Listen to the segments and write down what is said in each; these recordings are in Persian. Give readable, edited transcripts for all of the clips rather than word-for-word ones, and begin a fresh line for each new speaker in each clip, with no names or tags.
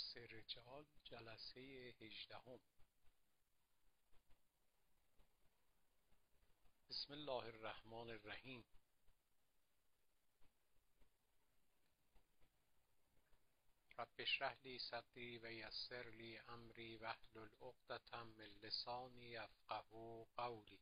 درس رجال جلسه 18. بسم الله الرحمن الرحیم. رب اشرح لی صدری و یسر لی امری واحلل عقدة من لسانی یفقهوا قولی.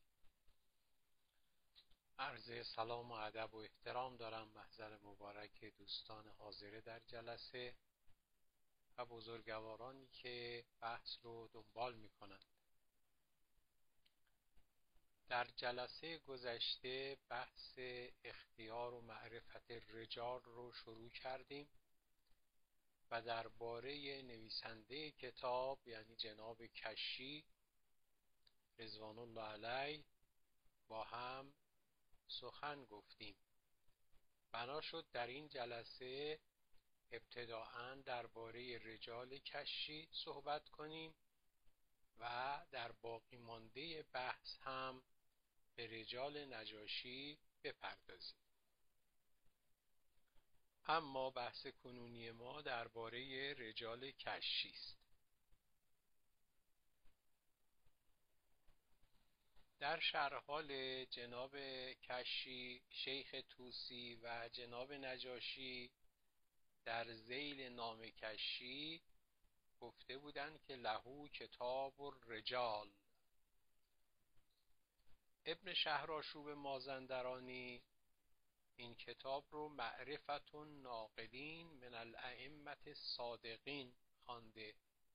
عرض سلام و ادب و احترام دارم محضر مبارک دوستان حاضر در جلسه و بزرگوارانی که بحث رو دنبال میکنند. در جلسه گذشته بحث اختیار و معرفت رجال رو شروع کردیم و درباره نویسنده کتاب یعنی جناب کشی رضوان الله علیه با هم سخن گفتیم. بنا شد در این جلسه ابتداءً درباره رجال کشی صحبت کنیم و در باقی مانده بحث هم به رجال نجاشی بپردازیم. اما بحث کنونی ما درباره رجال کشی است. در شرح حال جناب کشی، شیخ طوسی و جناب نجاشی در ذیل نام کشی گفته بودند که لهو کتاب الرجال. ابن شهرآشوب مازندرانی این کتاب رو معرفت الناقلین من الائمة الصادقین خوانده.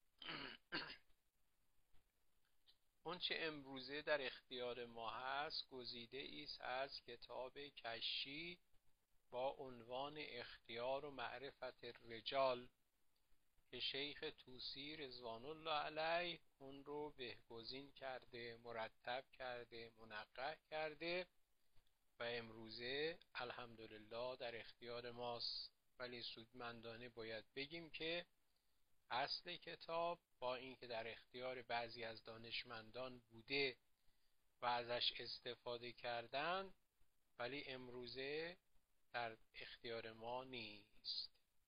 اون چه امروزه در اختیار ما هست گزیده است از کتاب کشی با عنوان اختیار و معرفت الرجال که شیخ طوسی رضوان الله علیه اون رو بهگزین کرده، مرتب کرده، منقح کرده و امروزه الحمدلله در اختیار ماست. ولی سودمندانه باید بگیم که اصل کتاب با اینکه در اختیار بعضی از دانشمندان بوده و ازش استفاده کردن، ولی امروزه در اختیار ما نیست.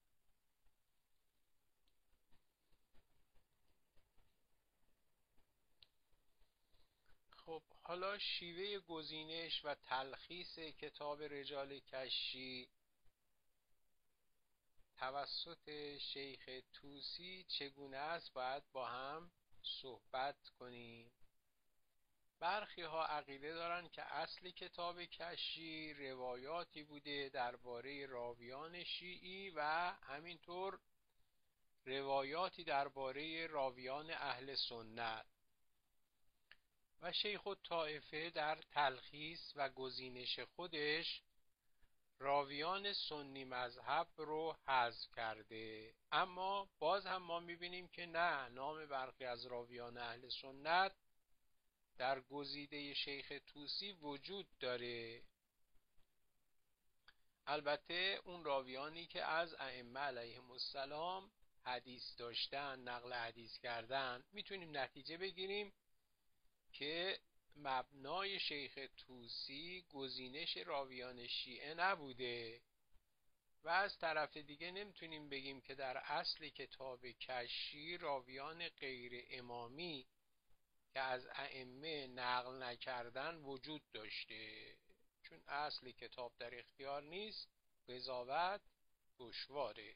خب حالا شیوه گزینش و تلخیص کتاب رجال کشی توسط شیخ طوسی چگونه است باید با هم صحبت کنیم. برخی ها عقیده دارن که اصل کتاب کشی روایاتی بوده درباره راویان شیعی و همینطور روایاتی درباره راویان اهل سنت و شیخ الطائفه در تلخیص و گزینش خودش راویان سنی مذهب رو حذف کرده. اما باز هم ما میبینیم که نه، نام برخی از راویان اهل سنت در گزیده شیخ طوسی وجود داره. البته اون راویانی که از ائمه علیهم السلام حدیث داشتن، نقل حدیث کردن، میتونیم نتیجه بگیریم که مبنای شیخ طوسی گزینش راویان شیعه نبوده و از طرف دیگه نمیتونیم بگیم که در اصل کتاب کشی راویان غیر امامی که از ائمه نقل نکردن وجود داشته، چون اصل کتاب در اختیار نیست، قضاوت دشواره.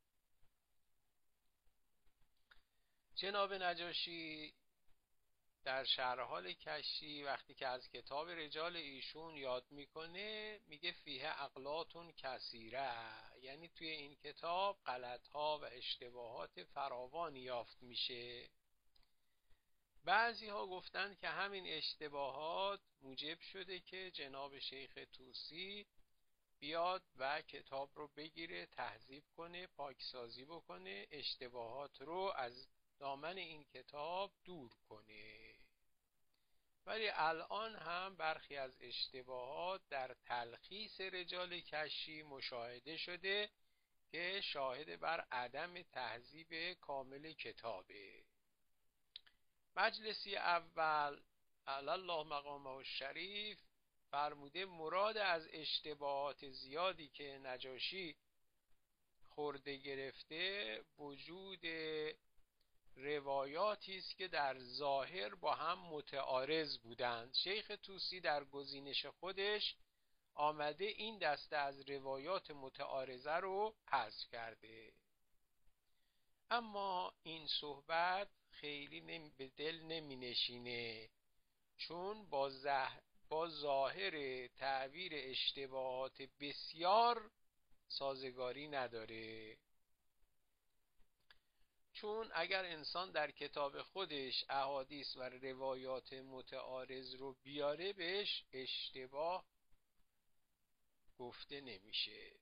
جناب نجاشی در شرح حال کشی وقتی که از کتاب رجال ایشون یاد میکنه میگه فیه اغلاط کثیره، یعنی توی این کتاب غلط‌ها و اشتباهات فراوانی یافت میشه. بعضی ها گفتن که همین اشتباهات موجب شده که جناب شیخ طوسی بیاد و کتاب رو بگیره، تهذیب کنه، پاکسازی بکنه، اشتباهات رو از دامن این کتاب دور کنه. ولی الان هم برخی از اشتباهات در تلخیص رجال کشی مشاهده شده که شاهد بر عدم تهذیب کامل کتابه. مجلسی اول علی الله مقامه الشریف فرموده مراد از اشتباهات زیادی که نجاشی خورده گرفته وجود روایاتی است که در ظاهر با هم متعارض بودند. شیخ طوسی در گزینش خودش آمده این دسته از روایات متعارضه رو حذف کرده. اما این صحبت خیلی به دل نمی نشینه، چون با ظاهر تعبیر اشتباهات بسیار سازگاری نداره. چون اگر انسان در کتاب خودش احادیث و روایات متعارض رو بیاره بهش اشتباه گفته نمیشه.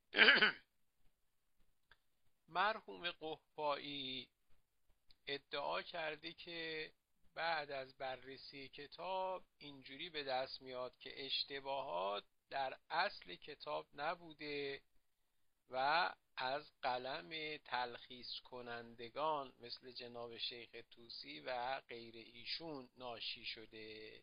مرحوم قحطبایی ادعا کرده که بعد از بررسی کتاب اینجوری به دست میاد که اشتباهات در اصل کتاب نبوده و از قلم تلخیص کنندگان مثل جناب شیخ طوسی و غیر ایشون ناشی شده.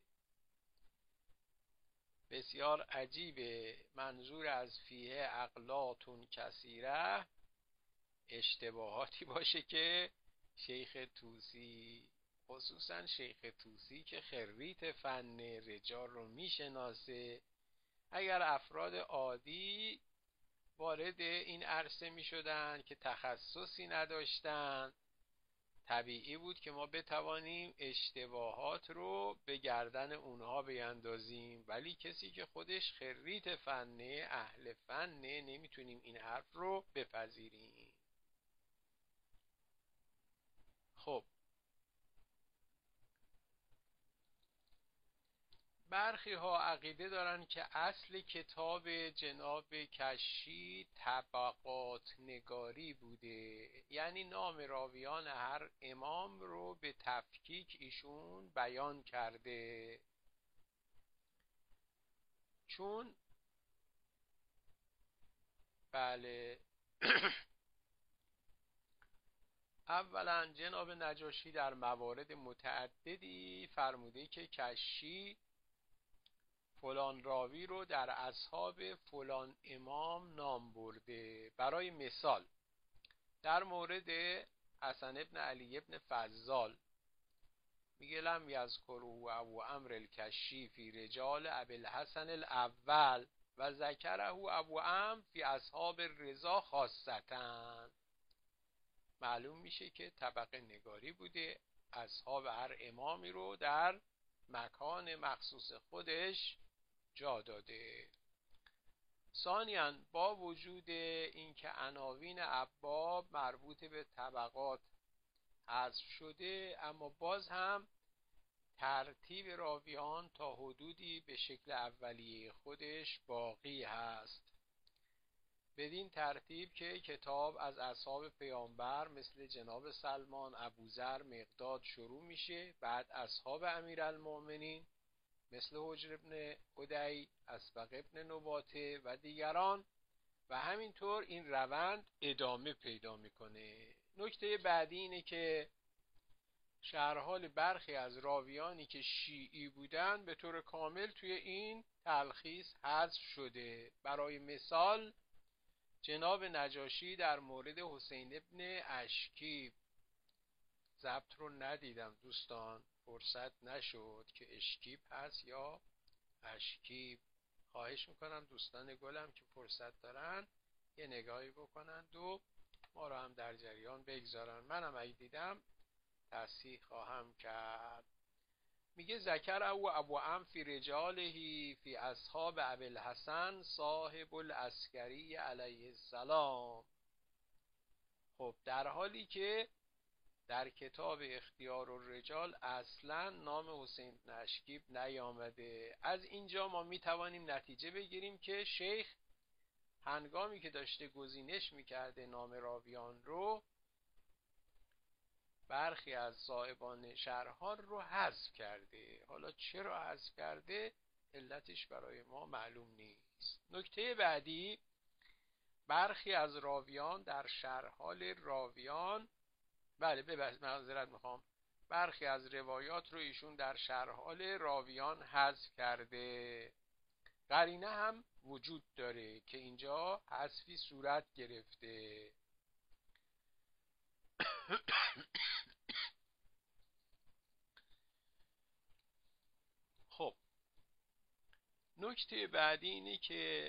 بسیار عجیبه. منظور از فیه اغلاطون کثیره اشتباهاتی باشه که شیخ طوسی، خصوصا شیخ طوسی که خریت فن رجال رو میشناسه، اگر افراد عادی وارد این عرصه می شدن که تخصصی نداشتن، طبیعی بود که ما بتوانیم اشتباهات رو به گردن اونها بیندازیم، ولی کسی که خودش خریت فنه، اهل فنه، نمیتونیم این حرف رو بپذیریم. خب برخی ها عقیده دارن که اصل کتاب جناب کشی طبقات نگاری بوده، یعنی نام راویان هر امام رو به تفکیک ایشون بیان کرده. چون بله اولا جناب نجاشی در موارد متعددی فرموده که کشی فلان راوی رو در اصحاب فلان امام نام برده. برای مثال در مورد حسن ابن علی ابن فضال میگه لم یذکره ابو عمرو الکشی فی رجال ابی الحسن الاول و ذکره ابو عمرو فی اصحاب الرضا خاصتا. معلوم میشه که طبقه نگاری بوده، اصحاب هر امامی رو در مکان مخصوص خودش جا داده. ثانیاً با وجود اینکه عناوین ابواب مربوط به طبقات حذف شده، اما باز هم ترتیب راویان تا حدودی به شکل اولیه خودش باقی هست، بدین ترتیب که کتاب از اصحاب پیامبر مثل جناب سلمان، ابوذر، مقداد شروع میشه، بعد اصحاب امیرالمؤمنین مثل حجر ابن عدی، اسبق ابن نباته و دیگران، و همینطور این روند ادامه پیدا میکنه. نکته بعدی اینه که شرحال برخی از راویانی که شیعی بودن به طور کامل توی این تلخیص حذف شده. برای مثال جناب نجاشی در مورد حسین ابن اشکیب، ضبط رو ندیدم دوستان، فرصت نشد که اشکیب هست یا اشکیب. خواهش میکنم دوستان گلم که فرصت دارن یه نگاهی بکنند و ما رو هم در جریان بگذارن. منم اگه دیدم تصحیح خواهم کرد. میگه ذکر او ابو عمرو فی رجالهی فی اصحاب ابی الحسن صاحب العسکری علیه السلام. خب در حالی که در کتاب اختیار الرجال اصلا نام حسین بن اشکیب نیامده. از اینجا ما میتوانیم نتیجه بگیریم که شیخ هنگامی که داشته گزینش میکرده نام راویان رو، برخی از صاحبان شرح‌ها رو حذف کرده. حالا چرا حذف کرده علتش برای ما معلوم نیست. نکته بعدی، برخی از راویان در شرحال راویان، معذرت میخوام، برخی از روایات رو ایشون در شرحال راویان حذف کرده. قرینه هم وجود داره که اینجا حذفی صورت گرفته. خب نکته بعدی اینه که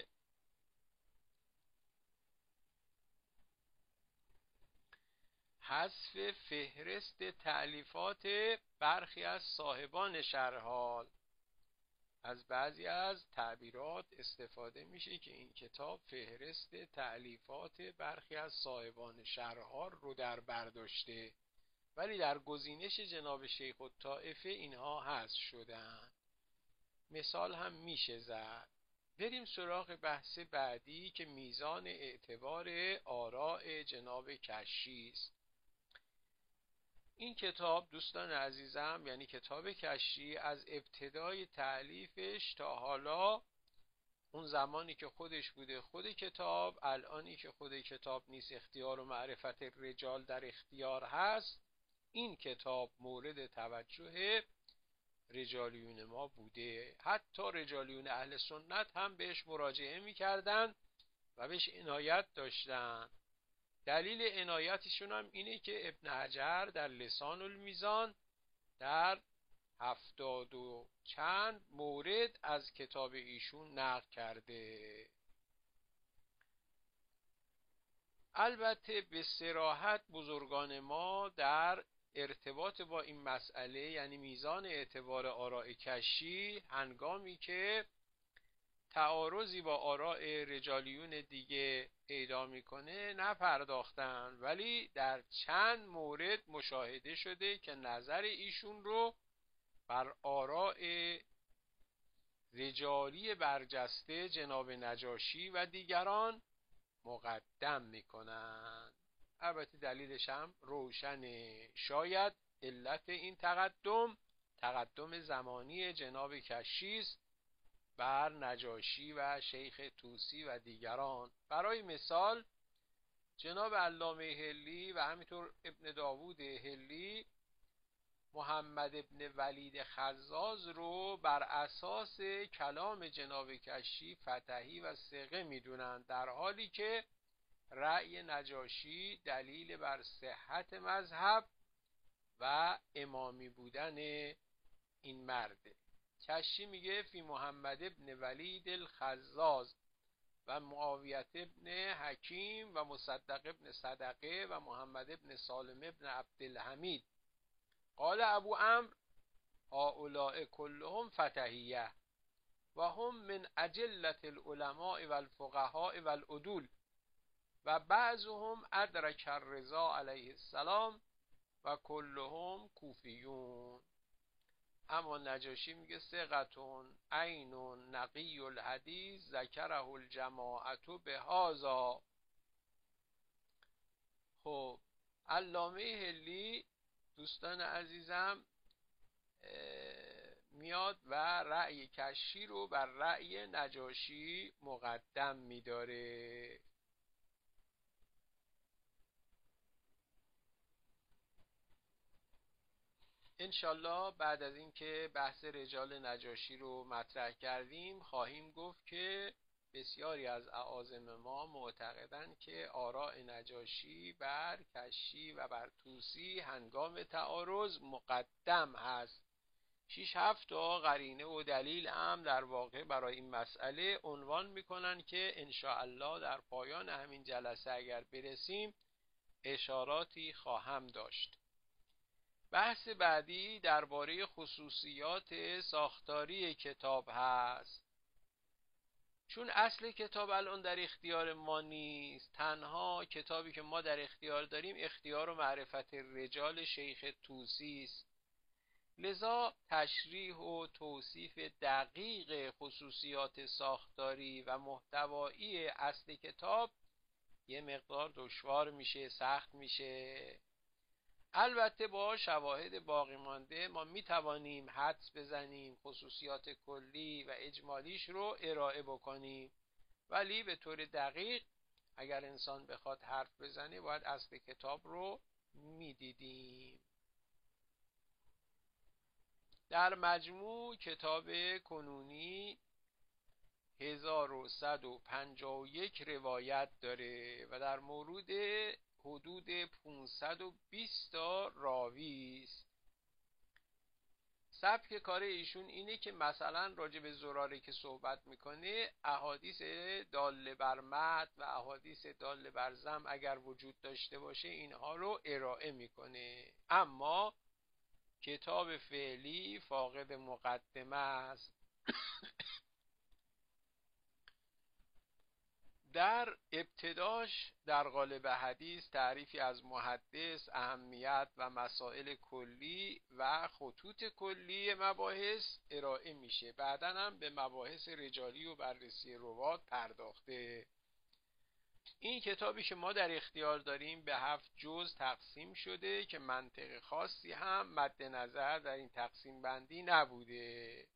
حذف فهرست تألیفات برخی از صاحبان شرح حال. از بعضی از تعبیرات استفاده میشه که این کتاب فهرست تألیفات برخی از صاحبان شرح حال رو در برداشته، ولی در گزینش جناب شیخ الطائفه اینها حذف شدن. مثال هم میشه زد. بریم سراغ بحث بعدی که میزان اعتبار آراء جناب کشی است. این کتاب دوستان عزیزم، یعنی کتاب کشی، از ابتدای تألیفش تا حالا، اون زمانی که خودش بوده خود کتاب، الانی که خود کتاب نیست، اختیار و معرفت رجال در اختیار هست، این کتاب مورد توجه رجالیون ما بوده. حتی رجالیون اهل سنت هم بهش مراجعه میکردن و بهش عنایت داشتن. دلیل عنایتشون هم اینه که ابن حجر در لسان المیزان در 70 و چند مورد از کتاب ایشون نقل کرده. البته به صراحت بزرگان ما در ارتباط با این مسئله، یعنی میزان اعتبار آراء کشی، هنگامی که تعارضی با آراء رجالیون دیگه پیدا میکنه نپرداختن، ولی در چند مورد مشاهده شده که نظر ایشون رو بر آراء رجالی برجسته جناب نجاشی و دیگران مقدم میکنن. البته دلیلش هم روشنه. شاید علت این تقدم زمانی جناب کشی است بر نجاشی و شیخ طوسی و دیگران. برای مثال جناب علامه حلی و همینطور ابن داوود حلی محمد ابن ولید خزاز رو بر اساس کلام جناب کشی فتحی و ثقه میدونن، در حالی که رأی نجاشی دلیل بر صحت مذهب و امامی بودن این مرده. کشی میگه فی محمد ابن ولید الخزاز و معاویت ابن حکیم و مصدق ابن صدقه و محمد ابن سالم ابن عبدالحمید قال ابو عمرو هؤلاء كلهم فتحیه و هم من اجلة العلماء و الفقهاء و العدول و بعضهم ادرک الرضا علیه السلام و کلهم کوفیون. اما نجاشی میگه ثقتون عین نقی الحدیث ذکره الجماعة بهذا. خب علامه حلی دوستان عزیزم میاد و رأی کشی رو بر رأی نجاشی مقدم میداره. انشالله بعد از اینکه بحث رجال نجاشی رو مطرح کردیم خواهیم گفت که بسیاری از اعاظم ما معتقدند که آراء نجاشی بر کشی و بر طوسی هنگام تعارض مقدم هست. 6-7 تا قرینه و دلیل هم در واقع برای این مسئله عنوان میکنن که انشاءالله در پایان همین جلسه اگر برسیم اشاراتی خواهم داشت. بحث بعدی درباره خصوصیات ساختاری کتاب هست. چون اصل کتاب الان در اختیار ما نیست، تنها کتابی که ما در اختیار داریم اختیار و معرفت رجال شیخ طوسی است، لذا تشریح و توصیف دقیق خصوصیات ساختاری و محتوایی اصل کتاب یه مقدار دشوار میشه، سخت میشه. البته با شواهد باقی مانده ما میتوانیم حدس بزنیم، خصوصیات کلی و اجمالیش رو ارائه بکنیم، ولی به طور دقیق اگر انسان بخواد حرف بزنه باید اصل کتاب رو میدیدیم. در مجموع کتاب کنونی 1151 روایت داره و در مورد حدود 520 تا راوی است. سبک کار ایشون اینه که مثلا راجع به زراره که صحبت میکنه، احادیث داله بر مد و احادیث داله بر ذم اگر وجود داشته باشه اینها رو ارائه میکنه، اما کتاب فعلی فاقد مقدمه است. در ابتداش در قالب حدیث تعریفی از محدث، اهمیت و مسائل کلی و خطوط کلی مباحث ارائه میشه. بعداً هم به مباحث رجالی و بررسی روات پرداخته. این کتابی که ما در اختیار داریم به 7 جزء تقسیم شده که منطق خاصی هم مد نظر در این تقسیم بندی نبوده.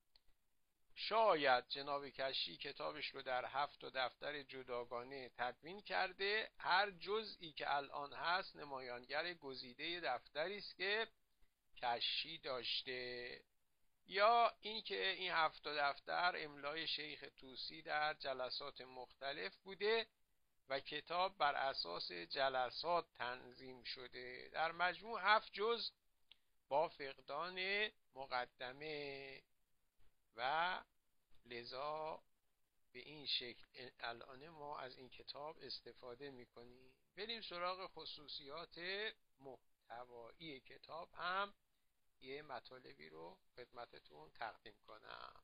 شاید جناب کشی کتابش رو در 7 دفتر جداگانه تدوین کرده، هر جزئی که الان هست نمایانگر گزیده دفتری است که کشی داشته، یا اینکه این 7 دفتر املای شیخ طوسی در جلسات مختلف بوده و کتاب بر اساس جلسات تنظیم شده. در مجموع 7 جزء با فقدان مقدمه و لذا به این شکل الان ما از این کتاب استفاده میکنیم. بریم سراغ خصوصیات محتوایی کتاب، هم یه مطالبی رو خدمتتون تقدیم کنم.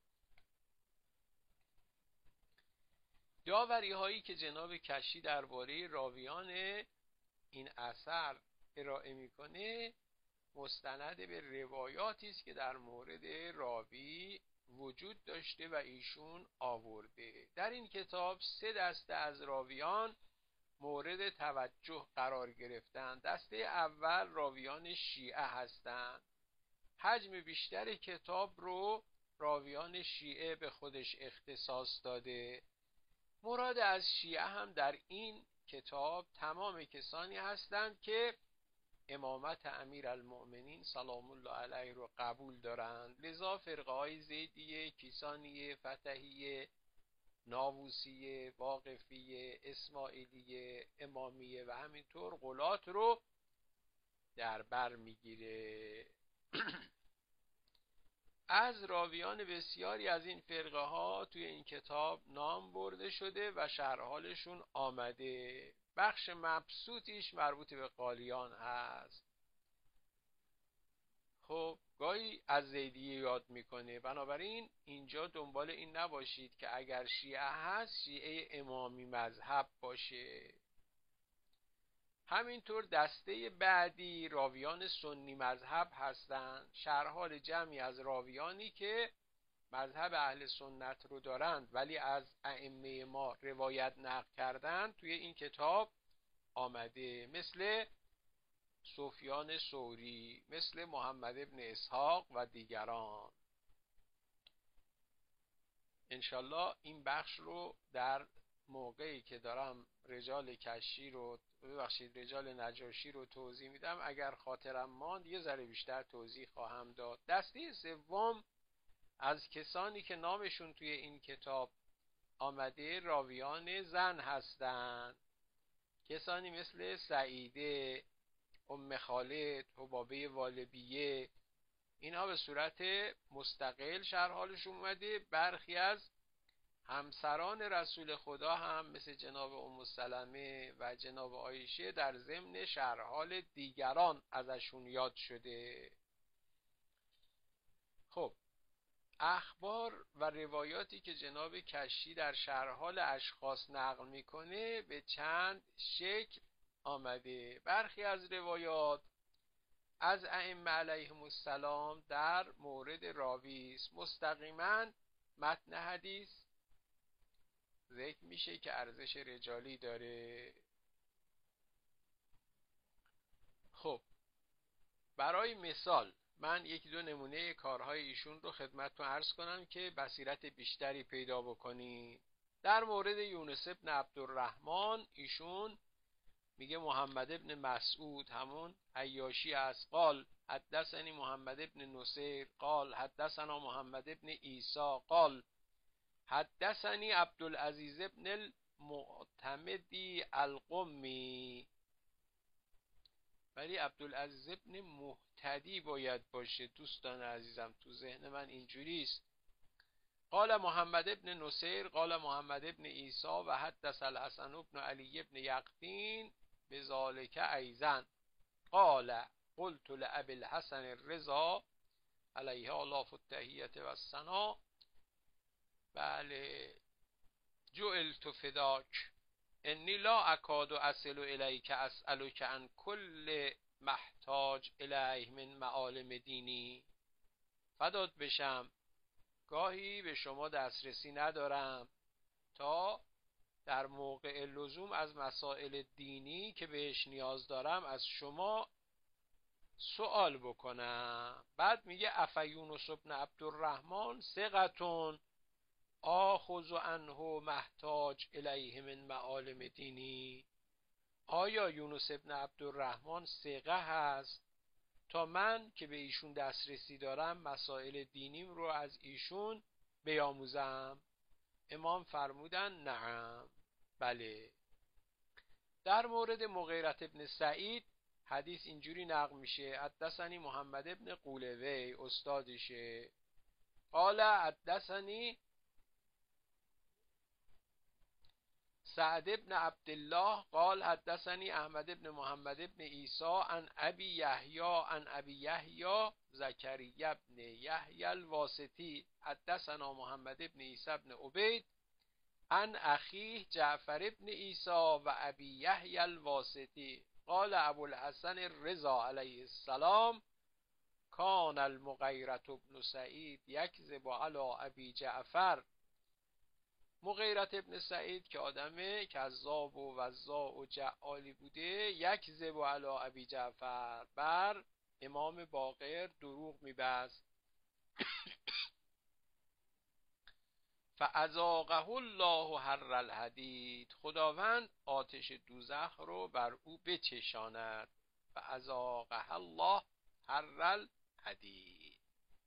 داوری هایی که جناب کشی درباره راویان این اثر ارائه میکنه مستند به روایاتی است که در مورد راوی وجود داشته و ایشون آورده. در این کتاب 3 دسته از راویان مورد توجه قرار گرفتند. دسته اول راویان شیعه هستند. حجم بیشتر کتاب رو راویان شیعه به خودش اختصاص داده. مراد از شیعه هم در این کتاب تمام کسانی هستند که امامت امیرالمؤمنین سلام الله علیه رو قبول دارند. لذا فرقه های زیدیه، کیسانیه، فتحیه، ناووسیه، واقفیه، اسماعیلیه، امامیه و همینطور غلات رو در بر میگیره. از راویان بسیاری از این فرقه ها توی این کتاب نام برده شده و شرح حالشون آمده. بخش مبسوطیش مربوط به قالیان هست. خب گاهی از زیدیه یاد میکنه، بنابراین اینجا دنبال این نباشید که اگر شیعه هست شیعه امامی مذهب باشه. همینطور دسته بعدی راویان سنی مذهب هستند. شرح حال جمعی از راویانی که مذهب اهل سنت رو دارند ولی از ائمه ما روایت نقل کردند توی این کتاب آمده، مثل سفیان ثوری، مثل محمد ابن اسحاق و دیگران. انشالله این بخش رو در موقعی که دارم رجال کشی رو رجال نجاشی رو توضیح میدم اگر خاطرم ماند یه ذره بیشتر توضیح خواهم داد. دسته سوم از کسانی که نامشون توی این کتاب آمده راویان زن هستند. کسانی مثل سعیده، ام خالد، حبابه والبیه، اینها به صورت مستقل شرح حالشون اومده. برخی از همسران رسول خدا هم مثل جناب ام سلمه و جناب عایشه در ضمن شرح حال دیگران ازشون یاد شده. خب اخبار و روایاتی که جناب کشی در شرح حال اشخاص نقل میکنه به چند شکل آمده. برخی از روایات از ائمه علیهم السلام در مورد راوی است، مستقیما متن حدیث ذکر میشه که ارزش رجالی داره. خب برای مثال من یکی دو نمونه کارهای ایشون رو خدمتتون عرض کنم که بصیرت بیشتری پیدا بکنید. در مورد یونس ابن عبدالرحمن ایشون میگه محمد ابن مسعود همون عیاشی است قال حدثنی محمد ابن نصیر قال حدثنا محمد ابن عیسی قال حدثنی عبدالعزیز ابن المعتمدی القمی. ولی عبدالعزیز ابن مهتدی باید باشه. دوستان عزیزم تو ذهن من اینجوریست. قال محمد ابن نصیر قال محمد ابن عیسی و حدث الحسن ابن علی ابن یقطین بذالک ایضا قال قلت لأبي الحسن الرضا علیه آلاف التحیة و الثنا بله جعلت فداک انی لا اکاد اصل الیک اسألک عن کل محتاج الیه من معالم دینی. فدات بشم گاهی به شما دسترسی ندارم تا در موقع لزوم از مسائل دینی که بهش نیاز دارم از شما سوال بکنم. بعد میگه افیونس ابن عبدالرحمن ثقتون آخذ عنه محتاج الیه من معالم دینی. آیا یونس ابن عبدالرحمن ثقه هست تا من که به ایشون دسترسی دارم مسائل دینیم رو از ایشون بیاموزم؟ امام فرمودن نعم، بله. در مورد مغیرة ابن سعید حدیث اینجوری نقل میشه: حدثنی محمد ابن قولوی، استادشه، قال حدثنی سعد ابن عبدالله قال حدثني احمد ابن محمد ابن عيسى عن ابي يحيى عن ابي يحيى زكريا ابن يحيى الواسطي حدثنا محمد ابن عيسى ابن عبيد عن اخيه جعفر ابن عيسى و ابي يحيى الواسطي قال ابو الحسن الرضا عليه السلام كان المغيرة ابن سعيد يكذب على ابي جعفر. مغیرة ابن سعید که آدم کذاب و وضاع و جعالی بوده، یکذب علی ابی جعفر، بر امام باقر دروغ میبست. فاذاقه الله حر الحدید، خداوند آتش دوزخ رو بر او بچشاند. فاذاقه الله حر الحدید.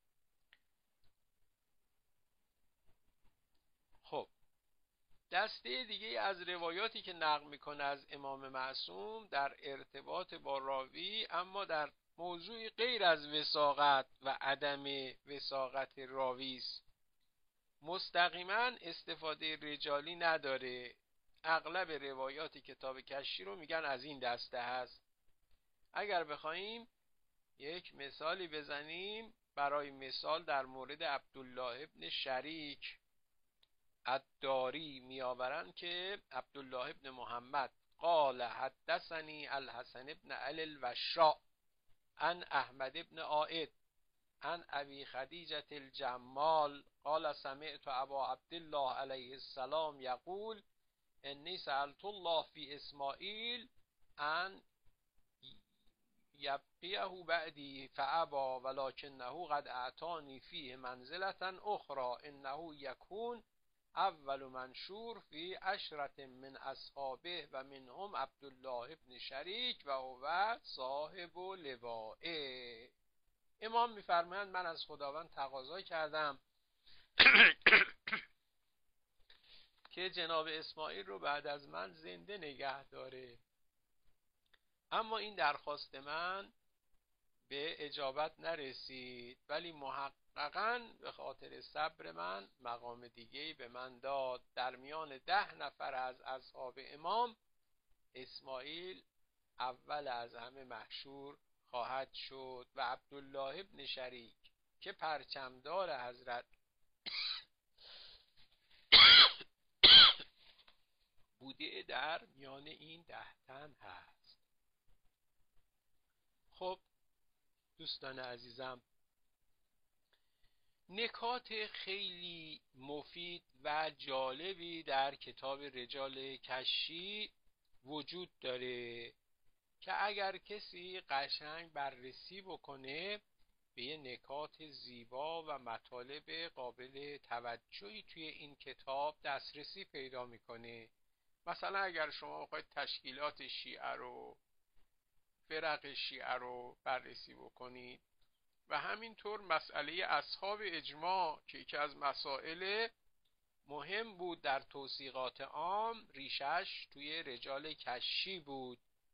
خب دسته دیگه از روایاتی که نقل میکنه از امام معصوم در ارتباط با راوی، اما در موضوع غیر از وثاقت و عدم وثاقت راوی است. مستقیما استفاده رجالی نداره. اغلب روایات کتاب کشی رو میگن از این دسته هست. اگر بخوایم یک مثالی بزنیم، برای مثال در مورد عبدالله ابن شریک الداری میآورند که عبدالله ابن محمد قال حدثني الحسن ابن علی الوشاء عن احمد ابن عائد عن ابي خدیجة الجمال قال سمعت ابا عبدالله علیه السلام یقول انی سألت الله فی اسماعیل ان یبقیه بعدی فابا ولکنه قد اعطانی فیه منزلة اخرى انه یکون اول منشور فی عشرة من اصحابه و منهم عبدالله ابن شریک و هو صاحب لوائه. امام میفرمایند من از خداوند تقاضا کردم که جناب اسماعیل رو بعد از من زنده نگه داره، اما این درخواست من به اجابت نرسید، ولی محققاً به خاطر صبر من مقام دیگه‌ای به من داد. در میان 10 نفر از اصحاب امام اسماعیل اول از همه محشور خواهد شد و عبدالله ابن شریک که پرچمدار حضرت بوده در میان این 10 تن هست. خب دوستان عزیزم، نکات خیلی مفید و جالبی در کتاب رجال کشی وجود داره که اگر کسی قشنگ بررسی بکنه به یه نکات زیبا و مطالب قابل توجهی توی این کتاب دسترسی پیدا میکنه. مثلا اگر شما بخواید تشکیلات شیعه رو، فرق شیعه رو بررسی بکنید و همینطور مسئله اصحاب اجماع که یکی از مسائل مهم بود در توثیقات عام، ریشش توی رجال کشی بود.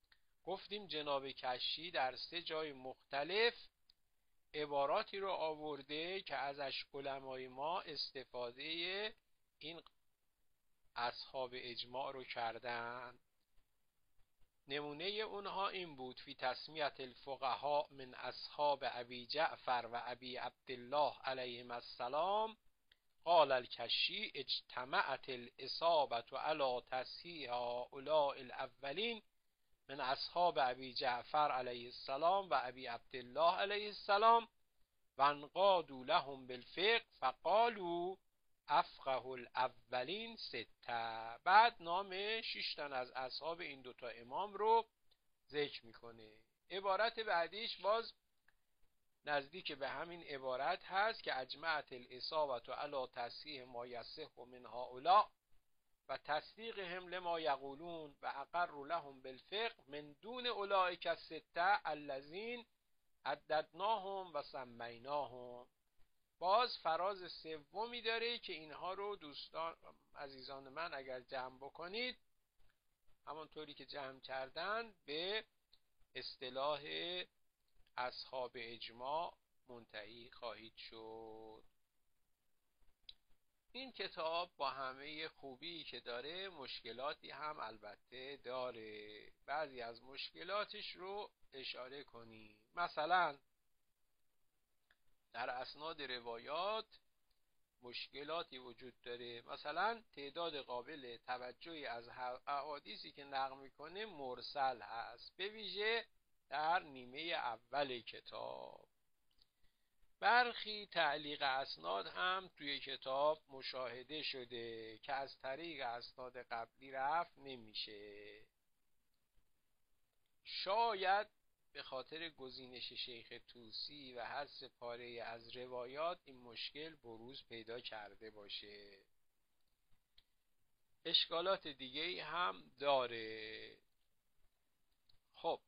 گفتیم جناب کشی در 3 جای مختلف عباراتی رو آورده که ازش علمای ما استفاده این اصحاب اجماع رو کردن. نمونه اونها این بود: فی تسمیت الفقهاء من اصحاب ابی جعفر و ابی عبدالله علیهم السلام قال الکشی اجتمعت الاصابة علی تصحیح هؤلاء الاولین من اصحاب ابی جعفر علیه السلام و ابی عبدالله علیه السلام و انقادوا لهم بالفقه فقالوا افقه الاولین 6. بعد نام 6 تن از اصحاب این دوتا امام رو ذکر میکنه. عبارت بعدیش باز نزدیک به همین عبارت هست که اجمعت الاصابة علی تصحیح ما یصح من هؤلاء و تصدیقهم لما یقولون و اقر لهم بالفقه من دون اولئک السته الذین عددناهم و سمیناهم. باز فراز سومی داره که اینها رو دوستان عزیزان من اگر جمع بکنید همانطوری که جمع کردن به اصطلاح اصحاب اجماع منتهی خواهید شد. این کتاب با همه خوبی که داره مشکلاتی هم البته داره. بعضی از مشکلاتش رو اشاره کنیم. مثلا در اسناد روایات مشکلاتی وجود داره. مثلا تعداد قابل توجهی از احادیثی که نقل میکنه مرسل هست، به ویژه در نیمه اول کتاب. برخی تعلیق اسناد هم توی کتاب مشاهده شده که از طریق اسناد قبلی رفع نمیشه. شاید به خاطر گزینش شیخ طوسی و حذف پاره از روایات این مشکل بروز پیدا کرده باشه. اشکالات دیگه هم داره. خب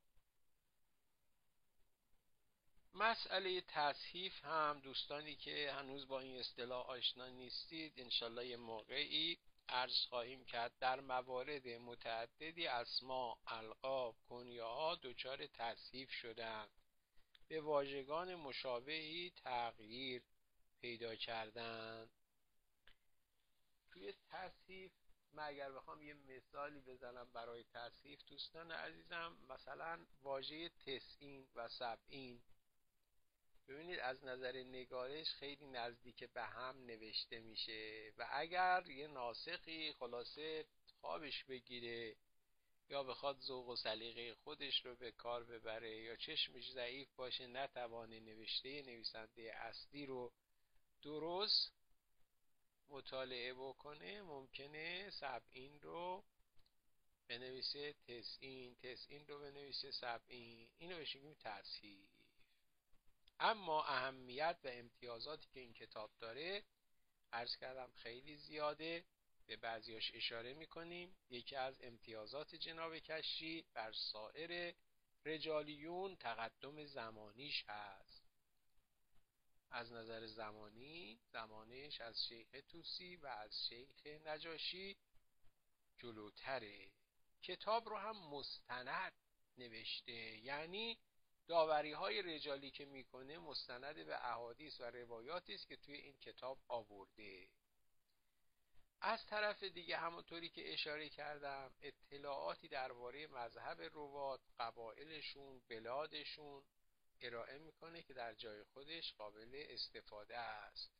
مسئله تصحیف هم دوستانی که هنوز با این اصطلاح آشنا نیستید انشالله یه موقعی عرض خواهیم کرد. در موارد متعددی اسما، القاب، کنیه‌ها دچار تصحیف شدند، به واژگان مشابهی تغییر پیدا کردند. توی تصحیف من اگر بخوام یه مثالی بزنم برای تصحیف دوستان عزیزم، مثلا واژه 90 و 70 ببینید از نظر نگارش خیلی نزدیک به هم نوشته میشه و اگر یه ناسخی خلاصه خوابش بگیره یا بخواد ذوق و سلیقه خودش رو به کار ببره یا چشمش ضعیف باشه نتوانه نوشته نویسنده اصلی رو درست مطالعه بکنه، ممکنه 70 رو بنویسه 90 رو بنویسه 70. اینو بهش میگیم تصحیف. اما اهمیت و امتیازاتی که این کتاب داره عرض کردم خیلی زیاده، به بعضیاش اشاره میکنیم. یکی از امتیازات جناب کشی بر سایر رجالیون تقدم زمانیش هست. از نظر زمانش از شیخ طوسی و از شیخ نجاشی جلوتره. کتاب رو هم مستند نوشته، یعنی داوری های رجالی که میکنه مستند به احادیث و روایاتی است که توی این کتاب آورده. از طرف دیگه همونطوری که اشاره کردم اطلاعاتی درباره مذهب روات، قبایلشون، بلادشون ارائه میکنه که در جای خودش قابل استفاده است.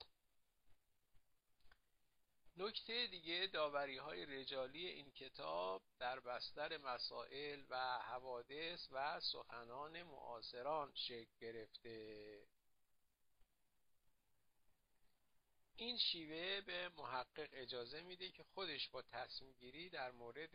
نکته دیگه داوری های رجالی این کتاب در بستر مسائل و حوادث و سخنان معاصران شکل گرفته. این شیوه به محقق اجازه میده که خودش با تصمیم گیری در مورد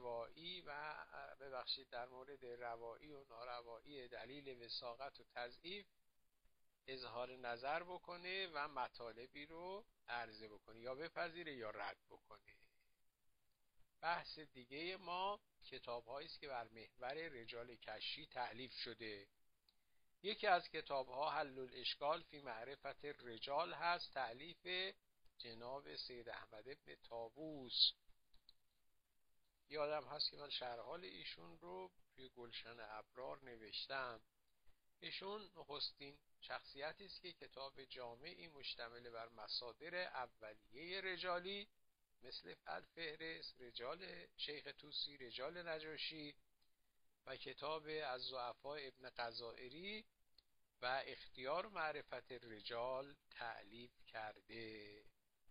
در مورد روایی و ناروایی دلیل وثاقت و تضعیف اظهار نظر بکنه و مطالبی رو عرضه بکنه، یا بپذیره یا رد بکنه. بحث دیگه ما کتاب هایی است که بر محور رجال کشی تألیف شده. یکی از کتاب ها حل الاشکال فی معرفت الرجال هست، تألیف جناب سید احمد ابن طاووس. یادم هست که من شرح حال ایشون رو توی گلشن ابرار نوشتم. ایشون نخستین شخصیتی است که کتاب جامعی مشتمل بر مصادر اولیه رجالی مثل الفهرست، رجال شیخ طوسی، رجال نجاشی و کتاب از ضعفاء ابن قضائری و اختیار معرفت الرجال تألیف کرده.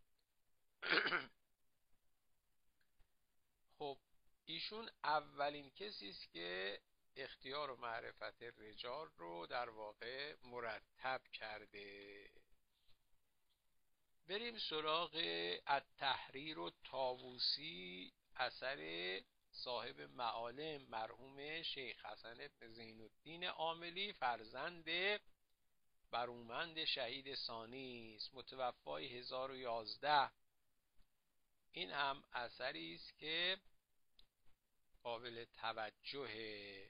خب ایشون اولین کسی است که اختیار و معرفت الرجال رو در واقع مرتب کرده. بریم سراغ التحریر الطاووسی، اثر صاحب معالم مرحوم شیخ حسن بن زین الدین عاملی، فرزند برومند شهید ثانی است، متوفای 1011. این هم اثری است که قابل توجهه.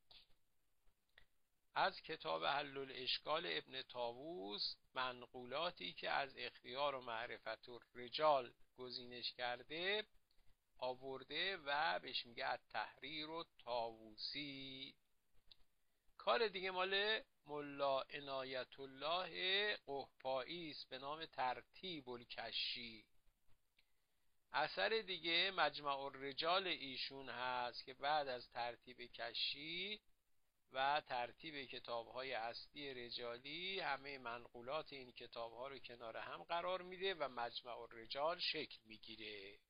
از کتاب حل الاشکال ابن طاووس منقولاتی که از اختیار و معرفت الرجال گزینش کرده آورده و بهش میگه التحریر الطاووسی. کار دیگه مال ملا عنایت الله قحطایی است به نام ترتیب الکشی. اثر دیگه مجمع الرجال ایشون هست که بعد از ترتیب کشی و ترتیب کتاب‌های اصلی رجالی همه منقولات این کتاب‌ها رو کنار هم قرار میده و مجمع الرجال شکل میگیره.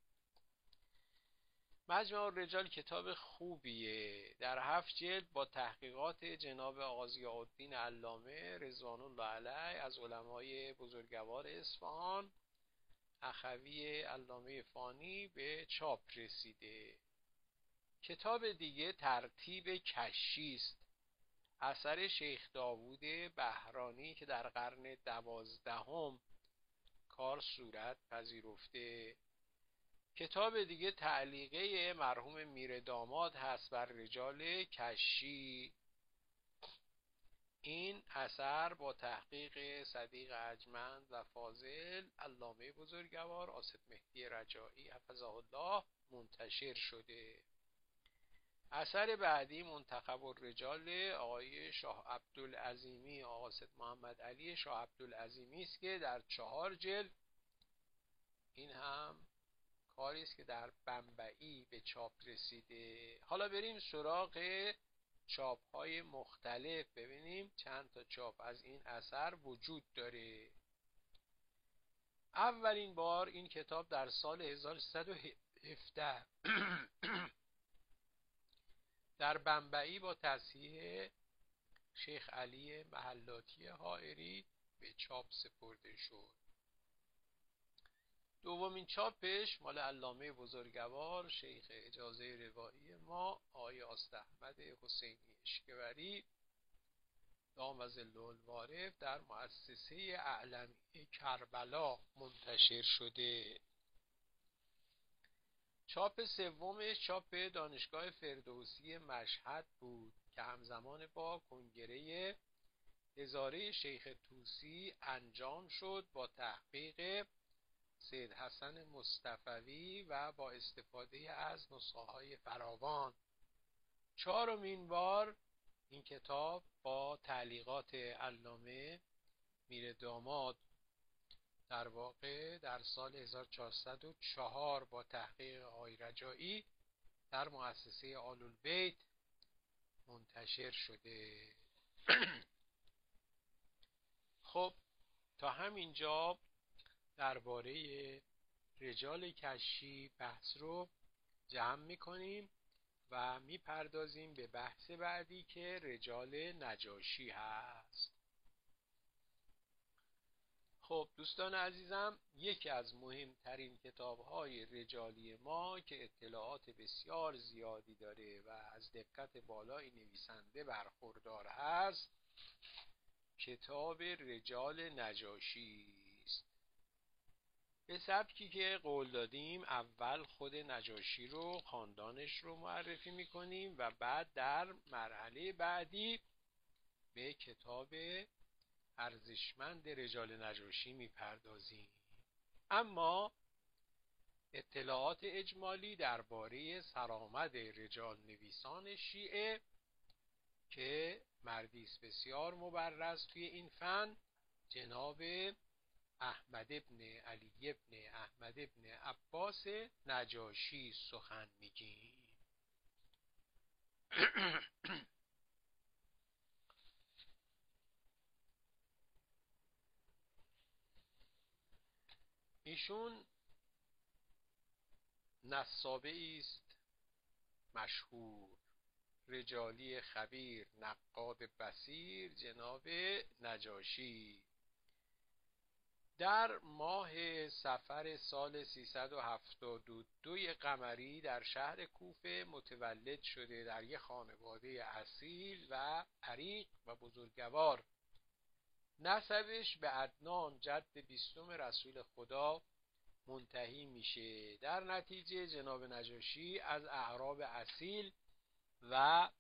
مجمع الرجال کتاب خوبیه، در 7 جلد با تحقیقات جناب آقا ضیاءالدین علامه رضوان الله علیه از علمای بزرگوار اصفهان، اخوی علامه فانی به چاپ رسیده. کتاب دیگه ترتیب کشی است، اثر شیخ داوود بهرانی که در قرن 12 کار صورت پذیرفته. کتاب دیگه تعلیقه مرحوم میر داماد هست بر رجال کشی. این اثر با تحقیق صدیق ارجمند و فاضل علامه بزرگوار آصف مهدی رجایی حفظه الله منتشر شده. اثر بعدی منتخب الرجال آقای شاه عبدالعظیمی، آقا سید محمد علی شاه عبدالعظیمی است که در 4 جلد، این هم کاری است که در بمبئی به چاپ رسیده. حالا بریم سراغ چاپ های مختلف، ببینیم چند تا چاپ از این اثر وجود داره. اولین بار این کتاب در سال 1317 در بمبئی با تصحیح شیخ علی محلاتی حائری به چاپ سپرده شد. دومین چاپش مال علامه بزرگوار شیخ اجازه روایی ما آقای آستاحمد حسینی اشکوری دام ظل الوارف در مؤسسه اعلمی کربلا منتشر شده. چاپ سومش چاپ دانشگاه فردوسی مشهد بود که همزمان با کنگره هزاره شیخ طوسی انجام شد با تحقیق سید حسن مصطفوی و با استفاده از نسخه‌های فراوان. 4مین بار این کتاب با تعلیقات علامه میر داماد در واقع در سال 1404 با تحقیق آقای رجایی در مؤسسه آل البیت منتشر شده. خب تا همینجا درباره رجال کشی بحث رو جمع میکنیم و میپردازیم به بحث بعدی که رجال نجاشی هست. خب دوستان عزیزم، یکی از مهمترین کتاب‌های رجالی ما که اطلاعات بسیار زیادی داره و از دقت بالای نویسنده برخوردار هست، کتاب رجال نجاشی است. به سبکی که قول دادیم اول خود نجاشی رو، خاندانش رو معرفی میکنیم و بعد در مرحله بعدی به کتاب ارزشمند رجال نجاشی میپردازیم. اما اطلاعات اجمالی درباره سرآمد رجال نویسان شیعه که مردی است بسیار مبرز توی این فن، جناب احمد ابن علی ابن احمد ابن عباس نجاشی سخن میگیم. ایشون نسابه است مشهور، رجالی خبیر، نقاد بصیر، جناب نجاشی در ماه صفر سال 372 قمری در شهر کوفه متولد شده در یک خانواده اصیل و عریق و بزرگوار. نسبش به عدنان جد 20 رسول خدا منتهی میشه. در نتیجه جناب نجاشی از اعراب اصیل و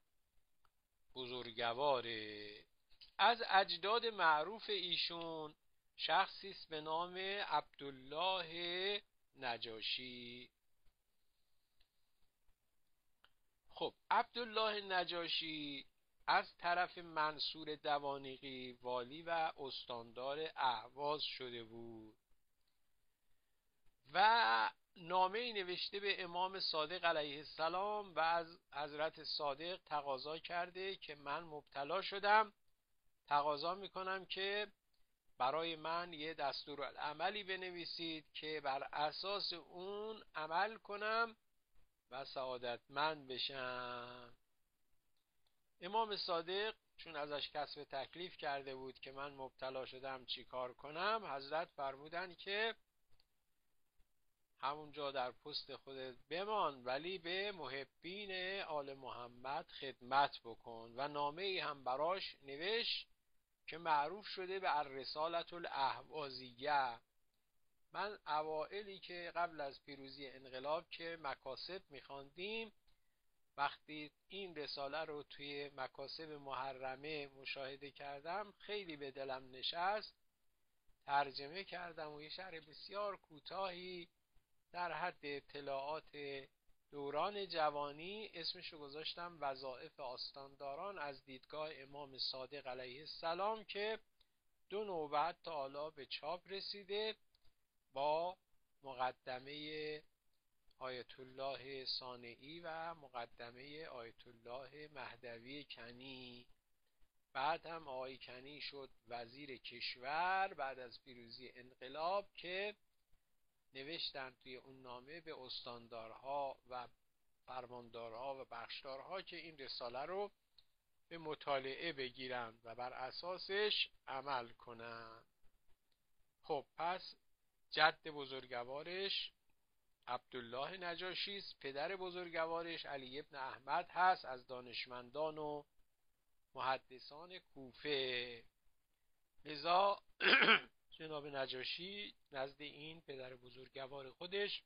بزرگواره. از اجداد معروف ایشون شخصی است به نام عبدالله نجاشی. خب عبدالله نجاشی از طرف منصور دوانیقی والی و استاندار اهواز شده بود و نامه‌ای نوشته به امام صادق علیه السلام و از حضرت صادق تقاضا کرده که من مبتلا شدم، تقاضا میکنم که برای من یه دستورالعملی بنویسید که بر اساس اون عمل کنم و سعادتمند بشم. امام صادق چون ازش کسب تکلیف کرده بود که من مبتلا شدم چی کار کنم، حضرت فرمودن که همونجا در پست خودت بمان ولی به محبین آل محمد خدمت بکن و نامه ای هم براش نوشت که معروف شده به الرسالة الاهوازیه. من اوائلی که قبل از پیروزی انقلاب که مکاسب میخواندیم، وقتی این رساله رو توی مکاسب محرمه مشاهده کردم خیلی به دلم نشست، ترجمه کردم و یه شرح بسیار کوتاهی در حد اطلاعات دوران جوانی اسمشو گذاشتم وظایف آستانداران از دیدگاه امام صادق علیه السلام که 2 نوبت تا حالا به چاپ رسیده با مقدمه آیت الله صانعی و مقدمه آیت الله مهدوی کنی. بعد هم آقای کنی شد وزیر کشور بعد از پیروزی انقلاب که نوشتن توی اون نامه به استاندارها و فرماندارها و بخشدارها که این رساله رو به مطالعه بگیرن و بر اساسش عمل کنن. خب پس جد بزرگوارش عبدالله نجاشی است، پدر بزرگوارش علی ابن احمد هست از دانشمندان و محدثان کوفه. لذا جناب نجاشی نزد این پدر بزرگوار خودش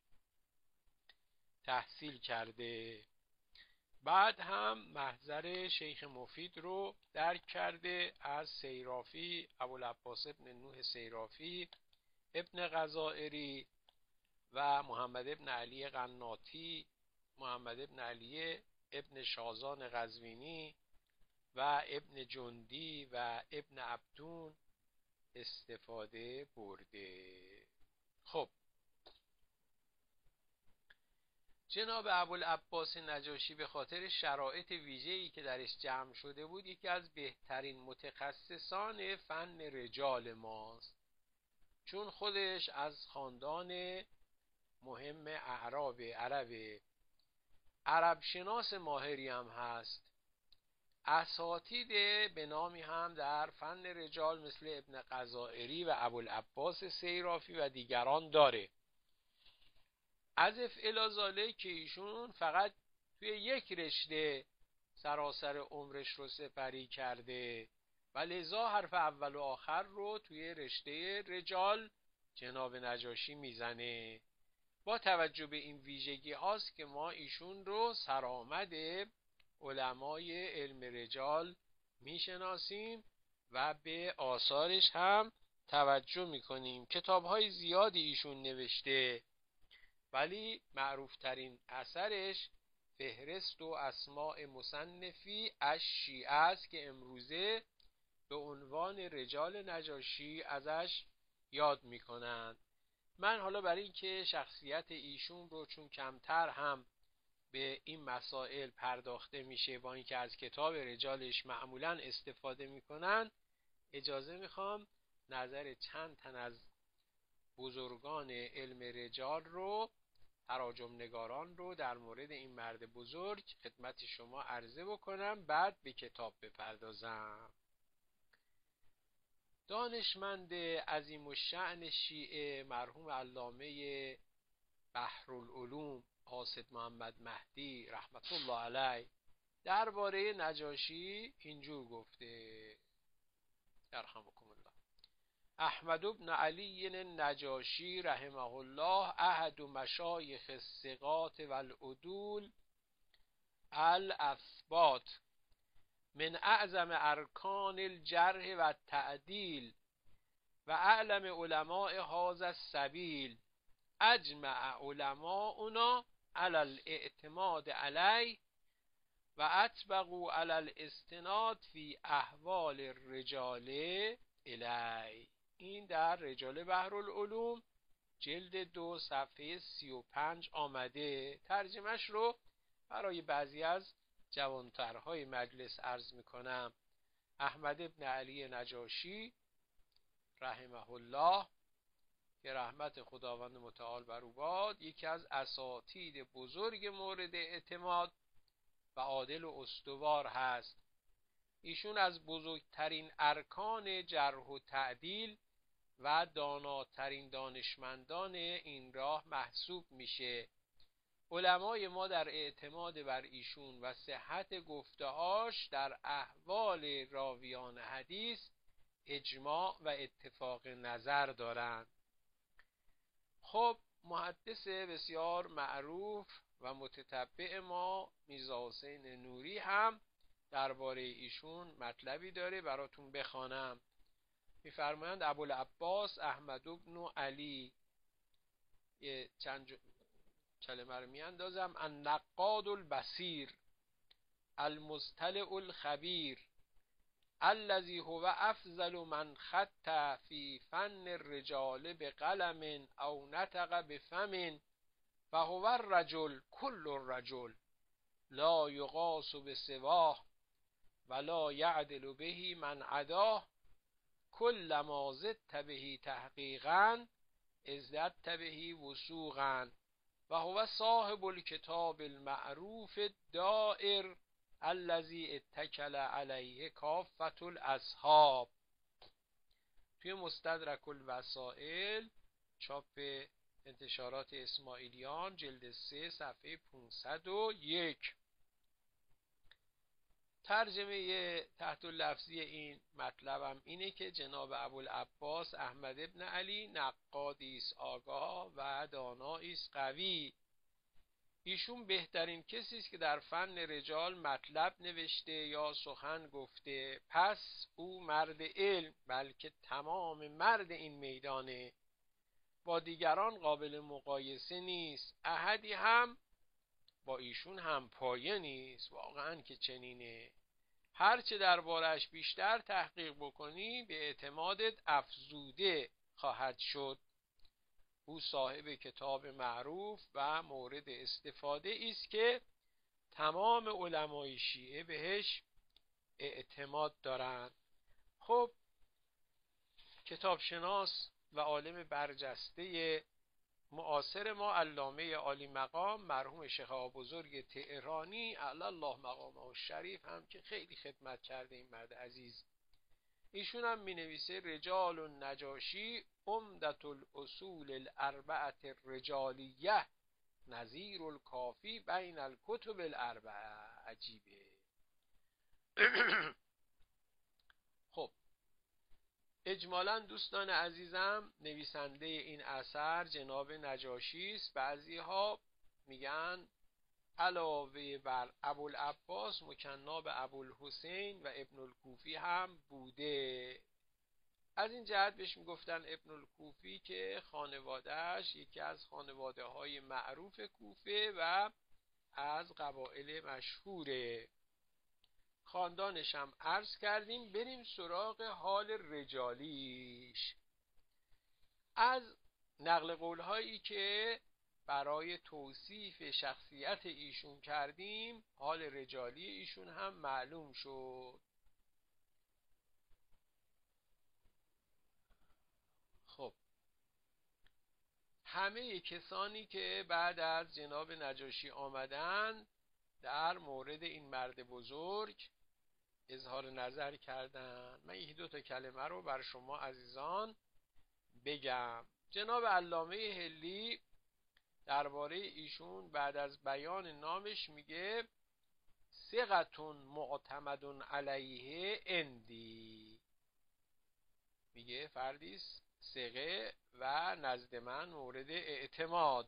تحصیل کرده. بعد هم محضر شیخ مفید رو درک کرده از سیرافی، ابوالعباس ابن نوح سیرافی، ابن غزائری و محمد ابن علی قناطی، محمد ابن علی ابن شازان قزوینی و ابن جندی و ابن عبدون استفاده برده. خب جناب ابوالعباس نجاشی به خاطر شرایط ویژه‌ای که درش جمع شده بود یکی از بهترین متخصصان فن رجال ماست، چون خودش از خاندان مهم اعراب عرب شناس ماهری هم هست. اساتید به نامی هم در فن رجال مثل ابن غزائری و ابوالعباس سیرافی و دیگران داره. اضف الی ذالک که ایشون فقط توی یک رشته سراسر عمرش رو سپری کرده و لذا حرف اول و آخر رو توی رشته رجال جناب نجاشی میزنه. با توجه به این ویژگی هاست که ما ایشون رو سرآمد علمای علم رجال میشناسیم و به آثارش هم توجه میکنیم. کتاب‌های زیادی ایشون نوشته. ولی معروفترین اثرش فهرست و اسماء مصنفی از شیعه است که امروزه به عنوان رجال نجاشی ازش یاد میکنند. من حالا برای اینکه شخصیت ایشون رو، چون کمتر هم به این مسائل پرداخته میشه با اینکه از کتاب رجالش معمولا استفاده میکنن، اجازه میخوام نظر چند تن از بزرگان علم رجال رو، تراجم نگاران رو در مورد این مرد بزرگ خدمت شما عرضه بکنم، بعد به کتاب بپردازم. دانشمند عظیم الشأن شیعه مرحوم علامه بحرالعلوم قاصد محمد مهدی رحمت الله علیه درباره نجاشی اینجور گفته: یرحمکم الله. احمد بن علی نجاشی رحمه الله احد مشایخ الثقات والعدول الاثبات من اعظم ارکان الجرح و التعدیل و اعلم علماء هذا السبیل. اجمع علماؤنا علی الاعتماد علیه و اطبقوا علی الاستناد فی احوال الرجال الی. این در رجال بحرالعلوم جلد 2 صفحه 35 آمده. ترجمهش رو برای بعضی از جوانترهای مجلس عرض میکنم. احمد بن علی نجاشی رحمه الله که رحمت خداوند متعال بر او باد، یکی از اساتید بزرگ مورد اعتماد و عادل و استوار هست. ایشون از بزرگترین ارکان جرح و تعدیل و داناترین دانشمندان این راه محسوب میشه. علمای ما در اعتماد بر ایشون و صحت گفته‌هاش در احوال راویان حدیث اجماع و اتفاق نظر دارند. خب محدث بسیار معروف و متتبع ما میرزا حسین نوری هم درباره ایشون مطلبی داره، براتون بخوانم. میفرمایند ابوالعباس احمد بن علی، چند کلمه رو میاندازم: النقاد البصیر المطلع الخبیر الذي هو افضل من خط في فن الرجال بقلم او نطق بفم فهو الرجل كل الرجل لا يقاس بسواه ولا يعدل به من عداه كلما زدت به تحقیقا ازددت به وثوقا وهو صاحب الكتاب المعروف الدائر الذي اتکل علیه کافة الاصحاب. توی مستدرک الوسائل چاپ انتشارات اسماعیلیان جلد 3 صفحه 501. ترجمه تحت لفظی این مطلبم اینه که جناب ابوالعباس احمد بن علی نقادی است آگاه و دانایی است قوی. ایشون بهترین کسی است که در فن رجال مطلب نوشته یا سخن گفته. پس او مرد علم، بلکه تمام مرد این میدانه، با دیگران قابل مقایسه نیست. احدی هم با ایشون هم پایه نیست. واقعا که چنینه. هرچه دربارش بیشتر تحقیق بکنی به اعتمادت افزوده خواهد شد. او صاحب کتاب معروف و مورد استفاده است که تمام علمای شیعه بهش اعتماد دارند. خب کتابشناس و عالم برجسته معاصر ما علامه عالی مقام مرحوم شیخ بزرگ تهرانی اعلی الله مقامه الشریف هم که خیلی خدمت کرده این مرد عزیز، ایشون هم می نویسه رجال النجاشی عمدة الاصول الاربعه الرجالیه نظیر الکافی بین الکتب الاربعه. عجیبه. خب اجمالا دوستان عزیزم نویسنده این اثر جناب نجاشی است. بعضی ها میگن علاوه بر ابوالعباس مکنا به ابوالحسین و ابن الکوفی هم بوده. از این جهت بهش میگفتن ابن الکوفی که خانوادهش یکی از خانواده های معروف کوفه و از قبایل مشهوره. خاندانش هم عرض کردیم. بریم سراغ حال رجالیش. از نقل قول هایی که برای توصیف شخصیت ایشون کردیم حال رجالی ایشون هم معلوم شد. خب همه کسانی که بعد از جناب نجاشی آمدن در مورد این مرد بزرگ اظهار نظر کردن. من یک دو تا کلمه رو بر شما عزیزان بگم. جناب علامه حلی درباره ایشون بعد از بیان نامش میگه ثقة معتمد علیه عندی، میگه فردی ثقه و نزد من مورد اعتماد.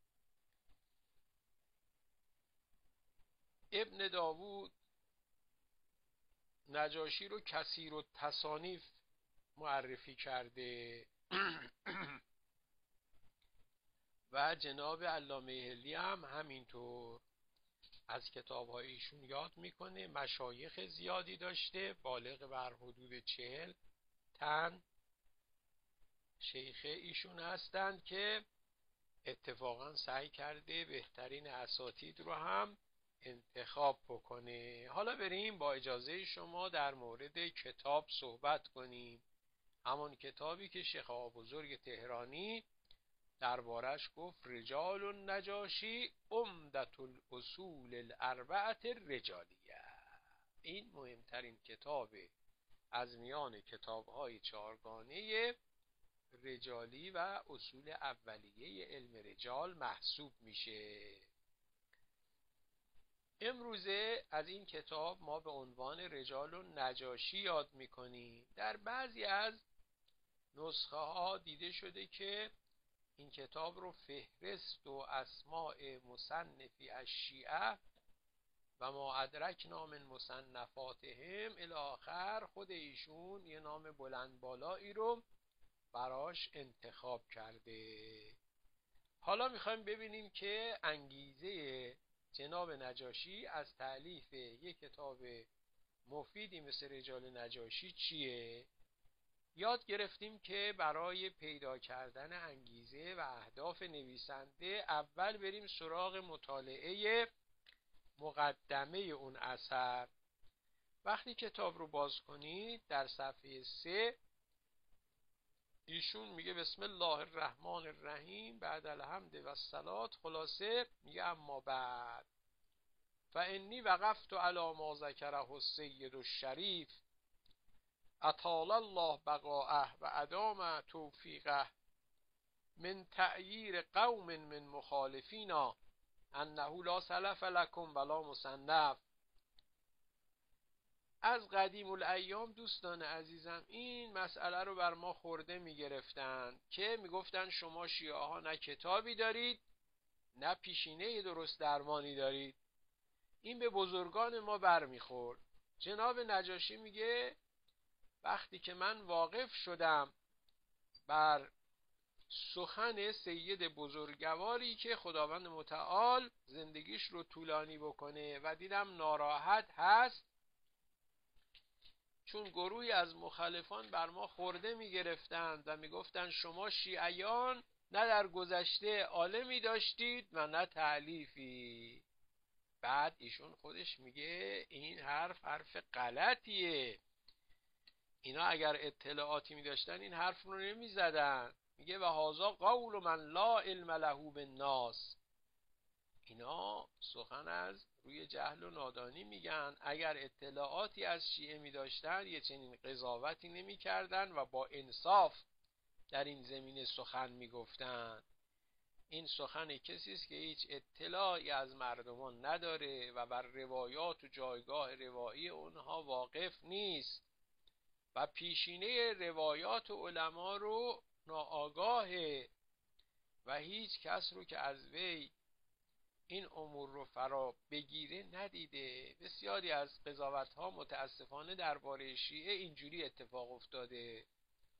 ابن داوود نجاشی رو کثیر التصانیف معرفی کرده و جناب علامه حلی هم همینطور از کتاب‌های ایشون یاد میکنه. مشایخ زیادی داشته، بالغ بر حدود 40 تن شیخ ایشون هستند که اتفاقا سعی کرده بهترین اساتید رو هم انتخاب بکنه. حالا بریم با اجازه شما در مورد کتاب صحبت کنیم. همون کتابی که شیخ آقا بزرگ تهرانی دربارش گفت رجال النجاشی عمدة الاصول الاربعة الرجالیه. این مهمترین کتاب از میان کتاب‌های چهارگانه رجالی و اصول اولیه علم رجال محسوب میشه. امروزه از این کتاب ما به عنوان رجال النجاشی یاد میکنیم. در بعضی از نسخه ها دیده شده که این کتاب رو فهرست و اسماء مصنفی از شیعه و ما ادرکنا من مصنفاتهم الی آخر خود ایشون یه نام بلند بالایی رو براش انتخاب کرده. حالا میخوایم ببینیم که انگیزه جناب نجاشی از تألیف یک کتاب مفیدی مثل رجال نجاشی چیه؟ یاد گرفتیم که برای پیدا کردن انگیزه و اهداف نویسنده اول بریم سراغ مطالعه مقدمه اون اثر. وقتی کتاب رو باز کنید در صفحه 3 ایشون میگه بسم الله الرحمن الرحیم بعد الحمد و الصلات، خلاصه میگه اما بعد فانی وقفت علی ما ذکره السید الشریف اطال الله بقاءه و ادام توفیقه من تعییر قوم من مخالفینا انه لا سلف لکم ولا مصنف. از قدیم الایام دوستان عزیزم این مسئله رو بر ما خورده میگرفتن که میگفتن شما شیعه ها نه کتابی دارید نه پیشینه درست درمانی دارید. این به بزرگان ما بر میخورد. جناب نجاشی میگه وقتی که من واقف شدم بر سخن سید بزرگواری که خداوند متعال زندگیش رو طولانی بکنه و دیدم ناراحت هست، چون گروهی از مخالفان بر ما خورده می گرفتند و می گفتند شما شیعیان نه در گذشته عالمی داشتید و نه تألیفی. بعد ایشون خودش میگه این حرف غلطیه، اینا اگر اطلاعاتی می داشتن این حرف رو نمی زدن. میگه و هذا قول من لا علم له بالناس، اینا سخن از روی جهل و نادانی میگن. اگر اطلاعاتی از شیعه می داشتن یه چنین قضاوتی نمی کردن و با انصاف در این زمینه سخن می گفتن. این سخن کسی است که هیچ اطلاعی از مردمان نداره و بر روایات و جایگاه روایی اونها واقف نیست و پیشینه روایات علما رو ناآگاهه و هیچ کس رو که از وی این امور رو فرا بگیره ندیده. بسیاری از قضاوت‌ها متاسفانه درباره شیعه اینجوری اتفاق افتاده.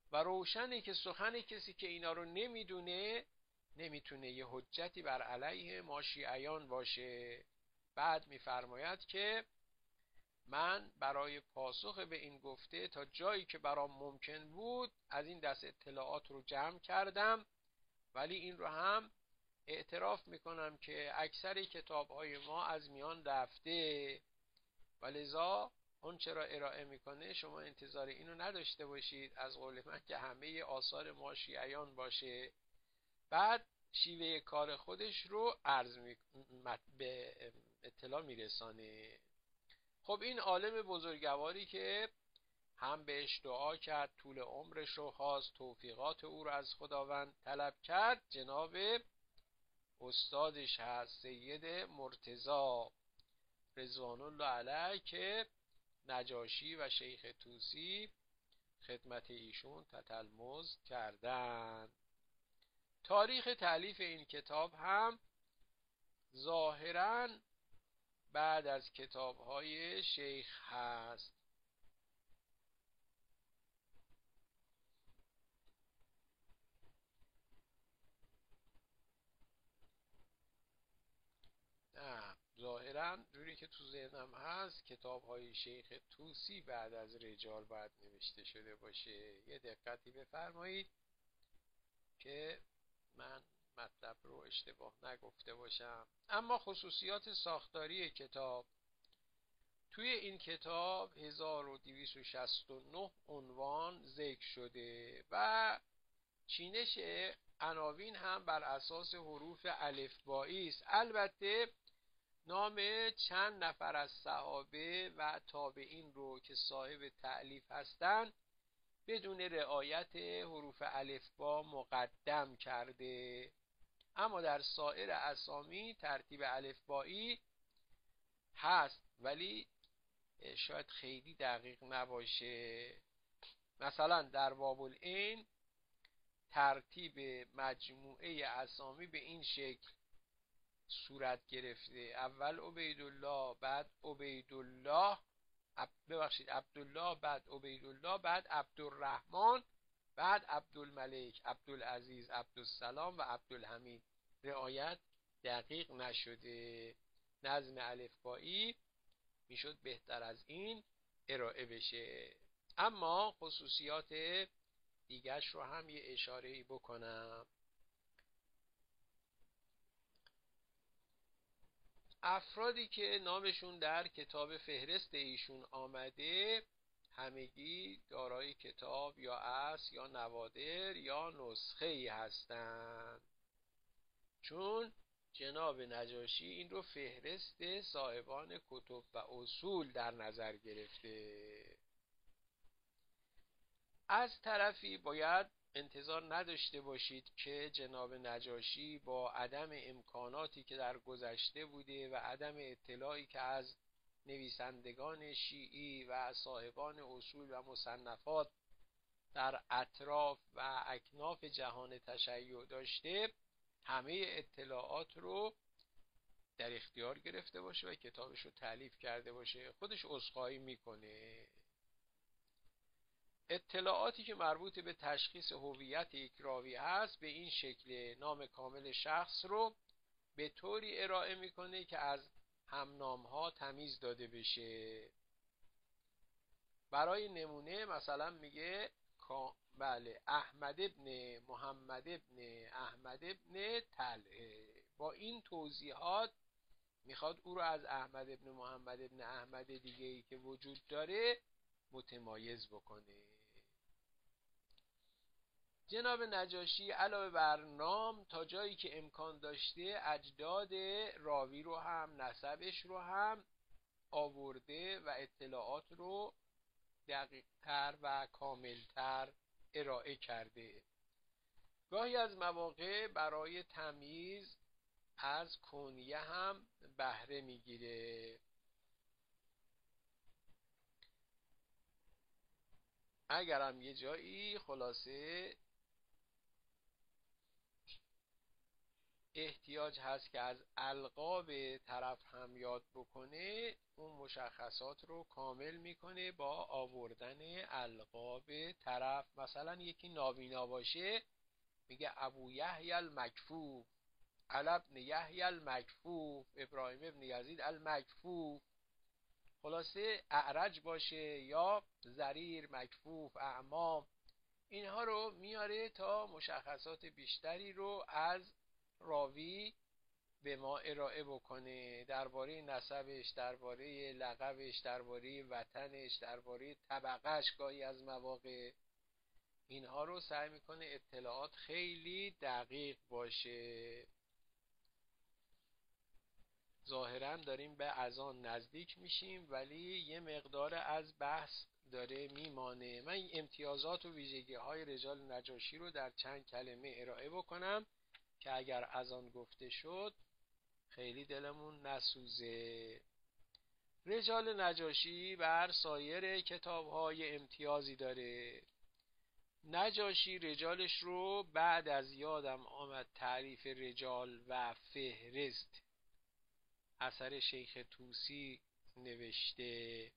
و روشنه که سخن کسی که اینا رو نمیدونه نمیتونه یه حجتی بر علیه ما شیعیان باشه. بعد میفرماید که من برای پاسخ به این گفته تا جایی که برام ممکن بود از این دست اطلاعات رو جمع کردم، ولی این رو هم اعتراف میکنم که اکثر کتاب‌های ما از میان رفته و لذا اون چرا ارائه میکنه شما انتظار اینو نداشته باشید از قول من که همه آثار ما شیعیان باشه. بعد شیوه کار خودش رو به اطلاع میرسانه. خب این عالم بزرگواری که هم بهش دعا کرد، طول عمرش رو خواست، توفیقات او رو از خداوند طلب کرد، جناب استادش هست سید مرتضی رضوان الله علیه که نجاشی و شیخ طوسی خدمت ایشون تتلمذ کردند. تاریخ تألیف این کتاب هم ظاهراً بعد از کتاب‌های شیخ هست. نه، ظاهراً جوری که تو ذهنم هست کتاب‌های شیخ طوسی بعد از رجال باید نوشته شده باشه. یه دقتی بفرمایید که من مطلب رو اشتباه نگفته باشم. اما خصوصیات ساختاری کتاب، توی این کتاب 1269 عنوان ذکر شده و چینش عناوین هم بر اساس حروف الفبایی است. البته نام چند نفر از صحابه و تابعین رو که صاحب تألیف هستند بدون رعایت حروف الفبا مقدم کرده، اما در سایر اسامی ترتیب الفبایی هست ولی شاید خیلی دقیق نباشه. مثلا در باب العین ترتیب مجموعه اسامی به این شکل صورت گرفته: اول عبیدالله، بعد عبیدالله، عبدالله، بعد عبیدالله، بعد عبدالرحمن، بعد عبدالملک، عبدالعزیز، عبدالسلام و عبدالحمید. رعایت دقیق نشده. نظم الفبایی میشد بهتر از این ارائه بشه. اما خصوصیات دیگرش رو هم یه اشاره‌ای بکنم. افرادی که نامشون در کتاب فهرست ایشون آمده همگی دارای کتاب یا اصل یا نوادر یا نسخه ای هستند، چون جناب نجاشی این رو فهرست صاحبان کتب و اصول در نظر گرفته. از طرفی باید انتظار نداشته باشید که جناب نجاشی با عدم امکاناتی که در گذشته بوده و عدم اطلاعی که از نویسندگان شیعی و صاحبان اصول و مصنفات در اطراف و اکناف جهان تشیع داشته همه اطلاعات رو در اختیار گرفته باشه و کتابش رو تألیف کرده باشه. خودش عذرخواهی میکنه. اطلاعاتی که مربوط به تشخیص هویت یک راوی هست به این شکل: نام کامل شخص رو به طوری ارائه میکنه که از همنامها تمیز داده بشه. برای نمونه مثلا میگه بله احمد ابن محمد ابن احمد ابن طلحه. با این توضیحات میخواد او رو از احمد ابن محمد ابن احمد دیگه‌ای که وجود داره متمایز بکنه. جناب نجاشی علاوه بر نام تا جایی که امکان داشته اجداد راوی رو هم نسبش رو هم آورده و اطلاعات رو دقیق‌تر و کاملتر ارائه کرده. گاهی از مواقع برای تمییز از کنیه هم بهره میگیره. اگرم یه جایی خلاصه احتیاج هست که از القاب طرف هم یاد بکنه، اون مشخصات رو کامل میکنه با آوردن القاب طرف. مثلا یکی نابینا باشه میگه ابو یحیی المکفوف، علی ابن یحیی المکفوف، ابراهیم ابن یزید المکفوف. خلاصه اعرج باشه یا ضریر، مکفوف، اعمام، اینها رو میاره تا مشخصات بیشتری رو از راوی به ما ارائه بکنه، درباره نسبش، درباره لقبش، درباره وطنش، درباره طبقهش. گاهی از مواقع اینها رو سعی میکنه اطلاعات خیلی دقیق باشه. ظاهرا داریم به اذان نزدیک میشیم ولی یه مقدار از بحث داره میمانه. من امتیازات و ویژگی های رجال نجاشی رو در چند کلمه ارائه بکنم که اگر اذان گفته شد خیلی دلمون نسوزه. رجال نجاشی بر سایر کتاب های امتیازی داره. نجاشی رجالش رو بعد از یادم آمد تعریف رجال و فهرست اثر شیخ طوسی نوشته،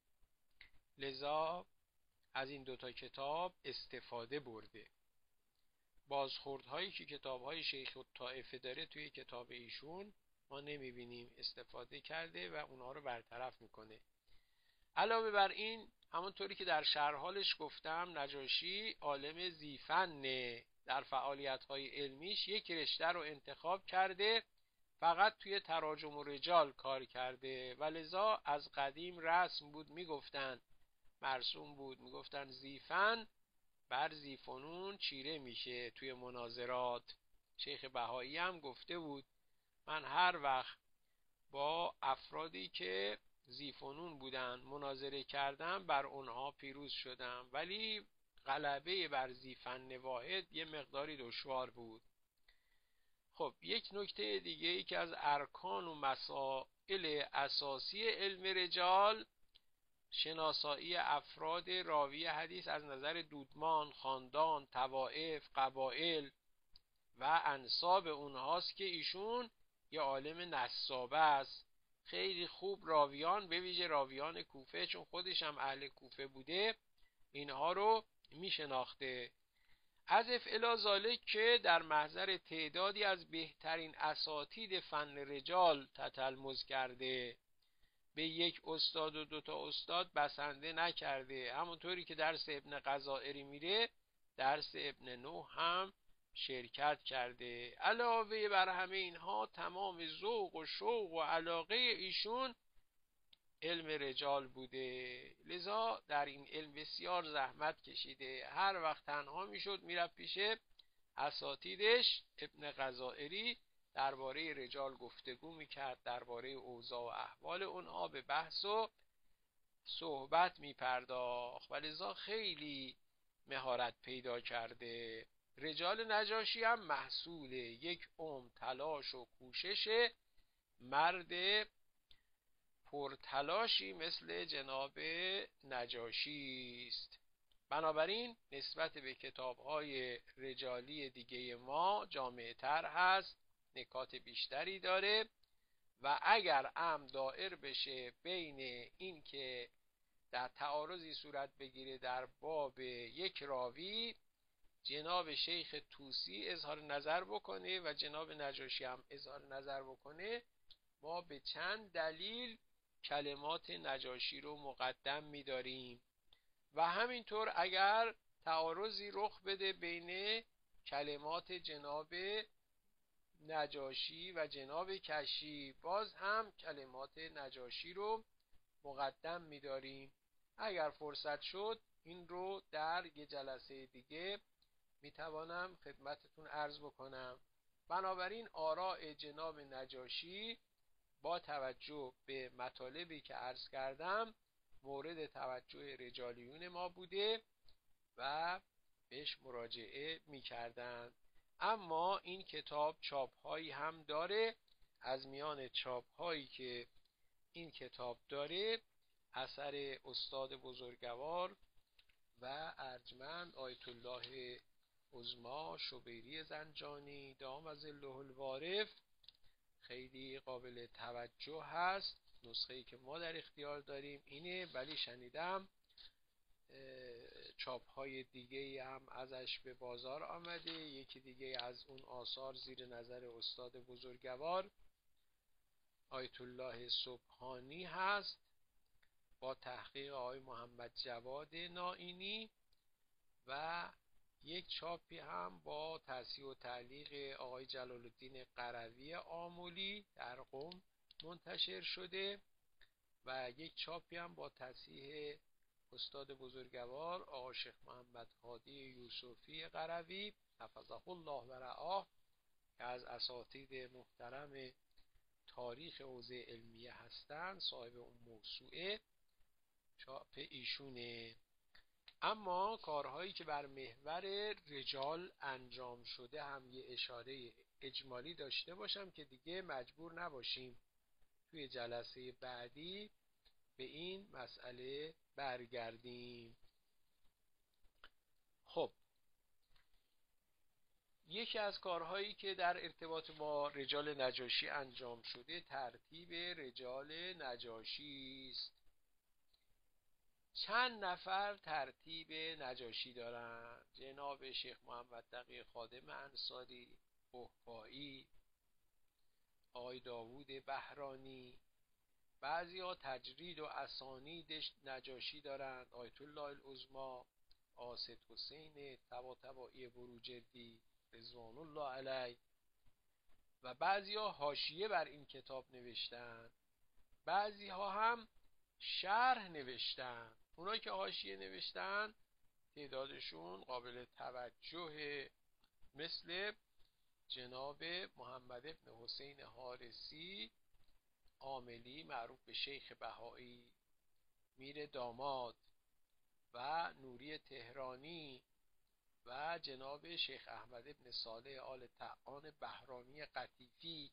لذا از این دوتا کتاب استفاده برده. بازخوردهایی که کتابهای شیخ الطائفه داره توی کتاب ایشون ما نمیبینیم استفاده کرده و اونها رو برطرف میکنه. علاوه بر این، همونطوری که در شرحالش گفتم، نجاشی عالم ذی‌فنه. در فعالیت‌های علمیش یک رشته رو انتخاب کرده، فقط توی تراجم و رجال کار کرده و لذا از قدیم رسم بود، میگفتن مرسوم بود، میگفتن ذی‌فن بر ذی‌فنون چیره میشه توی مناظرات. شیخ بهایی هم گفته بود من هر وقت با افرادی که ذی‌فنون بودن مناظره کردم بر اونها پیروز شدم، ولی غلبه بر ذی‌فن واحد یه مقداری دشوار بود. خب یک نکته دیگه ای که از ارکان و مسائل اساسی علم رجال، شناسایی افراد راوی حدیث از نظر دودمان، خاندان، طوائف، قبایل و انساب اونهاست که ایشون یه عالم نسابه است. خیلی خوب راویان، به ویژه راویان کوفه، چون خودش هم اهل کوفه بوده، اینها رو میشناخته. اضف الی ذالک که در محضر تعدادی از بهترین اساتید فن رجال تتلمذ کرده، به یک استاد و دوتا استاد بسنده نکرده. همونطوری که درس ابن غزائری میره درس ابن نوح هم شرکت کرده. علاوه بر همه اینها تمام ذوق و شوق و علاقه ایشون علم رجال بوده، لذا در این علم بسیار زحمت کشیده. هر وقت تنها میشد میرفت پیش اساتیدش. ابن غزائری درباره رجال گفتگو میکرد، درباره اوضاع و احوال اونها به بحث و صحبت میپرداخت و لذا خیلی مهارت پیدا کرده. رجال نجاشی هم محصول یک عمر تلاش و کوشش مرد پرتلاشی مثل جناب نجاشی است. بنابراین نسبت به کتاب‌های رجالی دیگه ما جامع‌تر هست، نکات بیشتری داره و اگر امر دائر بشه بین این که در تعارضی صورت بگیره در باب یک راوی، جناب شیخ طوسی اظهار نظر بکنه و جناب نجاشی هم اظهار نظر بکنه، ما به چند دلیل کلمات نجاشی رو مقدم می‌داریم و همینطور اگر تعارضی رخ بده بین کلمات جناب نجاشی و جناب کشی، باز هم کلمات نجاشی رو مقدم می‌داریم. اگر فرصت شد این رو در یه جلسه دیگه میتوانم خدمتتون عرض بکنم. بنابراین آراء جناب نجاشی با توجه به مطالبی که عرض کردم مورد توجه رجالیون ما بوده و بهش مراجعه میکردند. اما این کتاب چاپهایی هم داره. از میان چاپهایی که این کتاب داره اثر استاد بزرگوار و ارجمند آیت الله عظما شبیری زنجانی دام ظله الوارف خیلی قابل توجه هست. نسخه‌ای که ما در اختیار داریم اینه، ولی شنیدم چاپ‌های دیگه هم ازش به بازار آمده. یکی دیگه از اون آثار زیر نظر استاد بزرگوار آیت الله سبحانی هست با تحقیق آقای محمد جواد نائینی، و یک چاپی هم با تصحیح و تعلیق آقای جلال الدین قروی آملی در قم منتشر شده، و یک چاپی هم با تصحیح استاد بزرگوار آقای شیخ محمد هادی یوسفی قروی حفظه الله و رعاه که از اساتید محترم تاریخ حوزه علمیه هستند، صاحب اون موسوعه چاپ ایشونه. اما کارهایی که بر محور رجال انجام شده هم یه اشاره اجمالی داشته باشم که دیگه مجبور نباشیم توی جلسه بعدی به این مسئله برگردیم. خب، یکی از کارهایی که در ارتباط با رجال نجاشی انجام شده ترتیب رجال نجاشی است. چند نفر ترتیب نجاشی دارن؟ جناب شیخ محمد تقی خادم انصاری بهبایی، آقای داوود بهرانی، بعضی ها تجرید و اسانید نجاشی دارند، آیت الله العظمی آسد حسین طباطبایی بروجردی رضوان الله علیه، و بعضی ها حاشیه بر این کتاب نوشتن، بعضی ها هم شرح نوشتن. اونایی که حاشیه نوشتن تعدادشون قابل توجه، مثل جناب محمد ابن حسین حارسی عاملی معروف به شیخ بهایی، میر داماد و نوری تهرانی، و جناب شیخ احمد ابن صالح آل طعان بهرانی قطیفی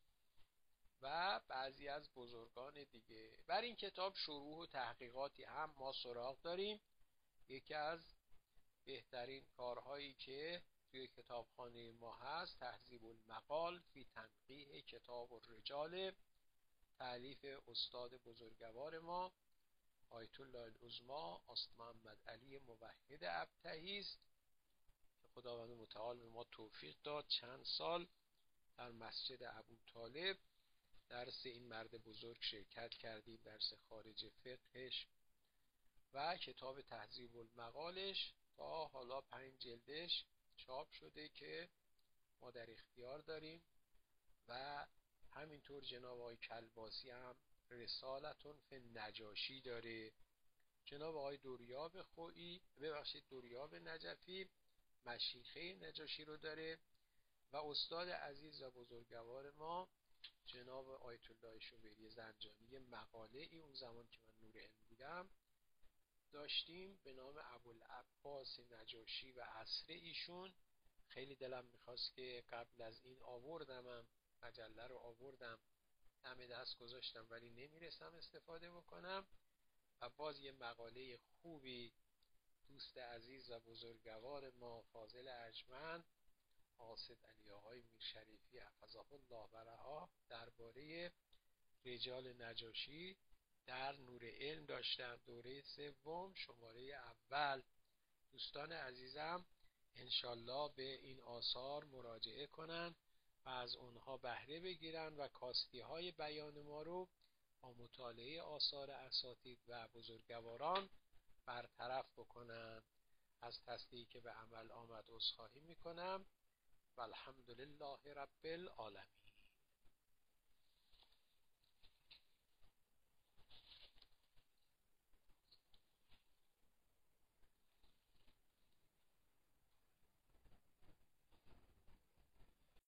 و بعضی از بزرگان دیگه. بر این کتاب شروح و تحقیقاتی هم ما سراغ داریم. یکی از بهترین کارهایی که توی کتابخانه ما هست تهذیب المقال فی تنقیح کتاب الرجال، تألیف استاد بزرگوار ما آیت الله العظمی استاد محمد علی موحد ابطحی است که خداوند متعال به ما توفیق داد چند سال در مسجد ابوطالب درس این مرد بزرگ شرکت کردیم، درس خارج فقهش، و کتاب تهذیب المقالش تا حالا 5 جلدش چاپ شده که ما در اختیار داریم. و همینطور جناب آقای کلباسی هم رسالتون فی نجاشی داره. جناب آقای دوریاب خویی، دوریاب نجفی مشیخه نجاشی رو داره، و استاد عزیز و بزرگوار ما جناب آیت الله شوبری زنجانی مقاله ای اون زمان که من نور علم بودم داشتیم به نام ابوالعباس نجاشی و عصر ایشون. خیلی دلم میخواست که قبل از این آوردمم، مجله رو آوردم دم دست گذاشتم ولی نمیرسم استفاده بکنم، و باز یه مقاله خوبی دوست عزیز و بزرگوار ما فاضل ارجمند قاصد علی آقای میرشریفی حفظه الله و رعاه درباره رجال نجاشی در نور علم داشتم، دوره 3 شماره اول. دوستان عزیزم انشالله به این آثار مراجعه کنن و از اونها بهره بگیرن و کاستی های بیان ما رو با مطالعه آثار اساتید و بزرگواران برطرف بکنن. از تصدیقی که به عمل آمد عذرخواهی میکنم و الحمدلله رب العالمین.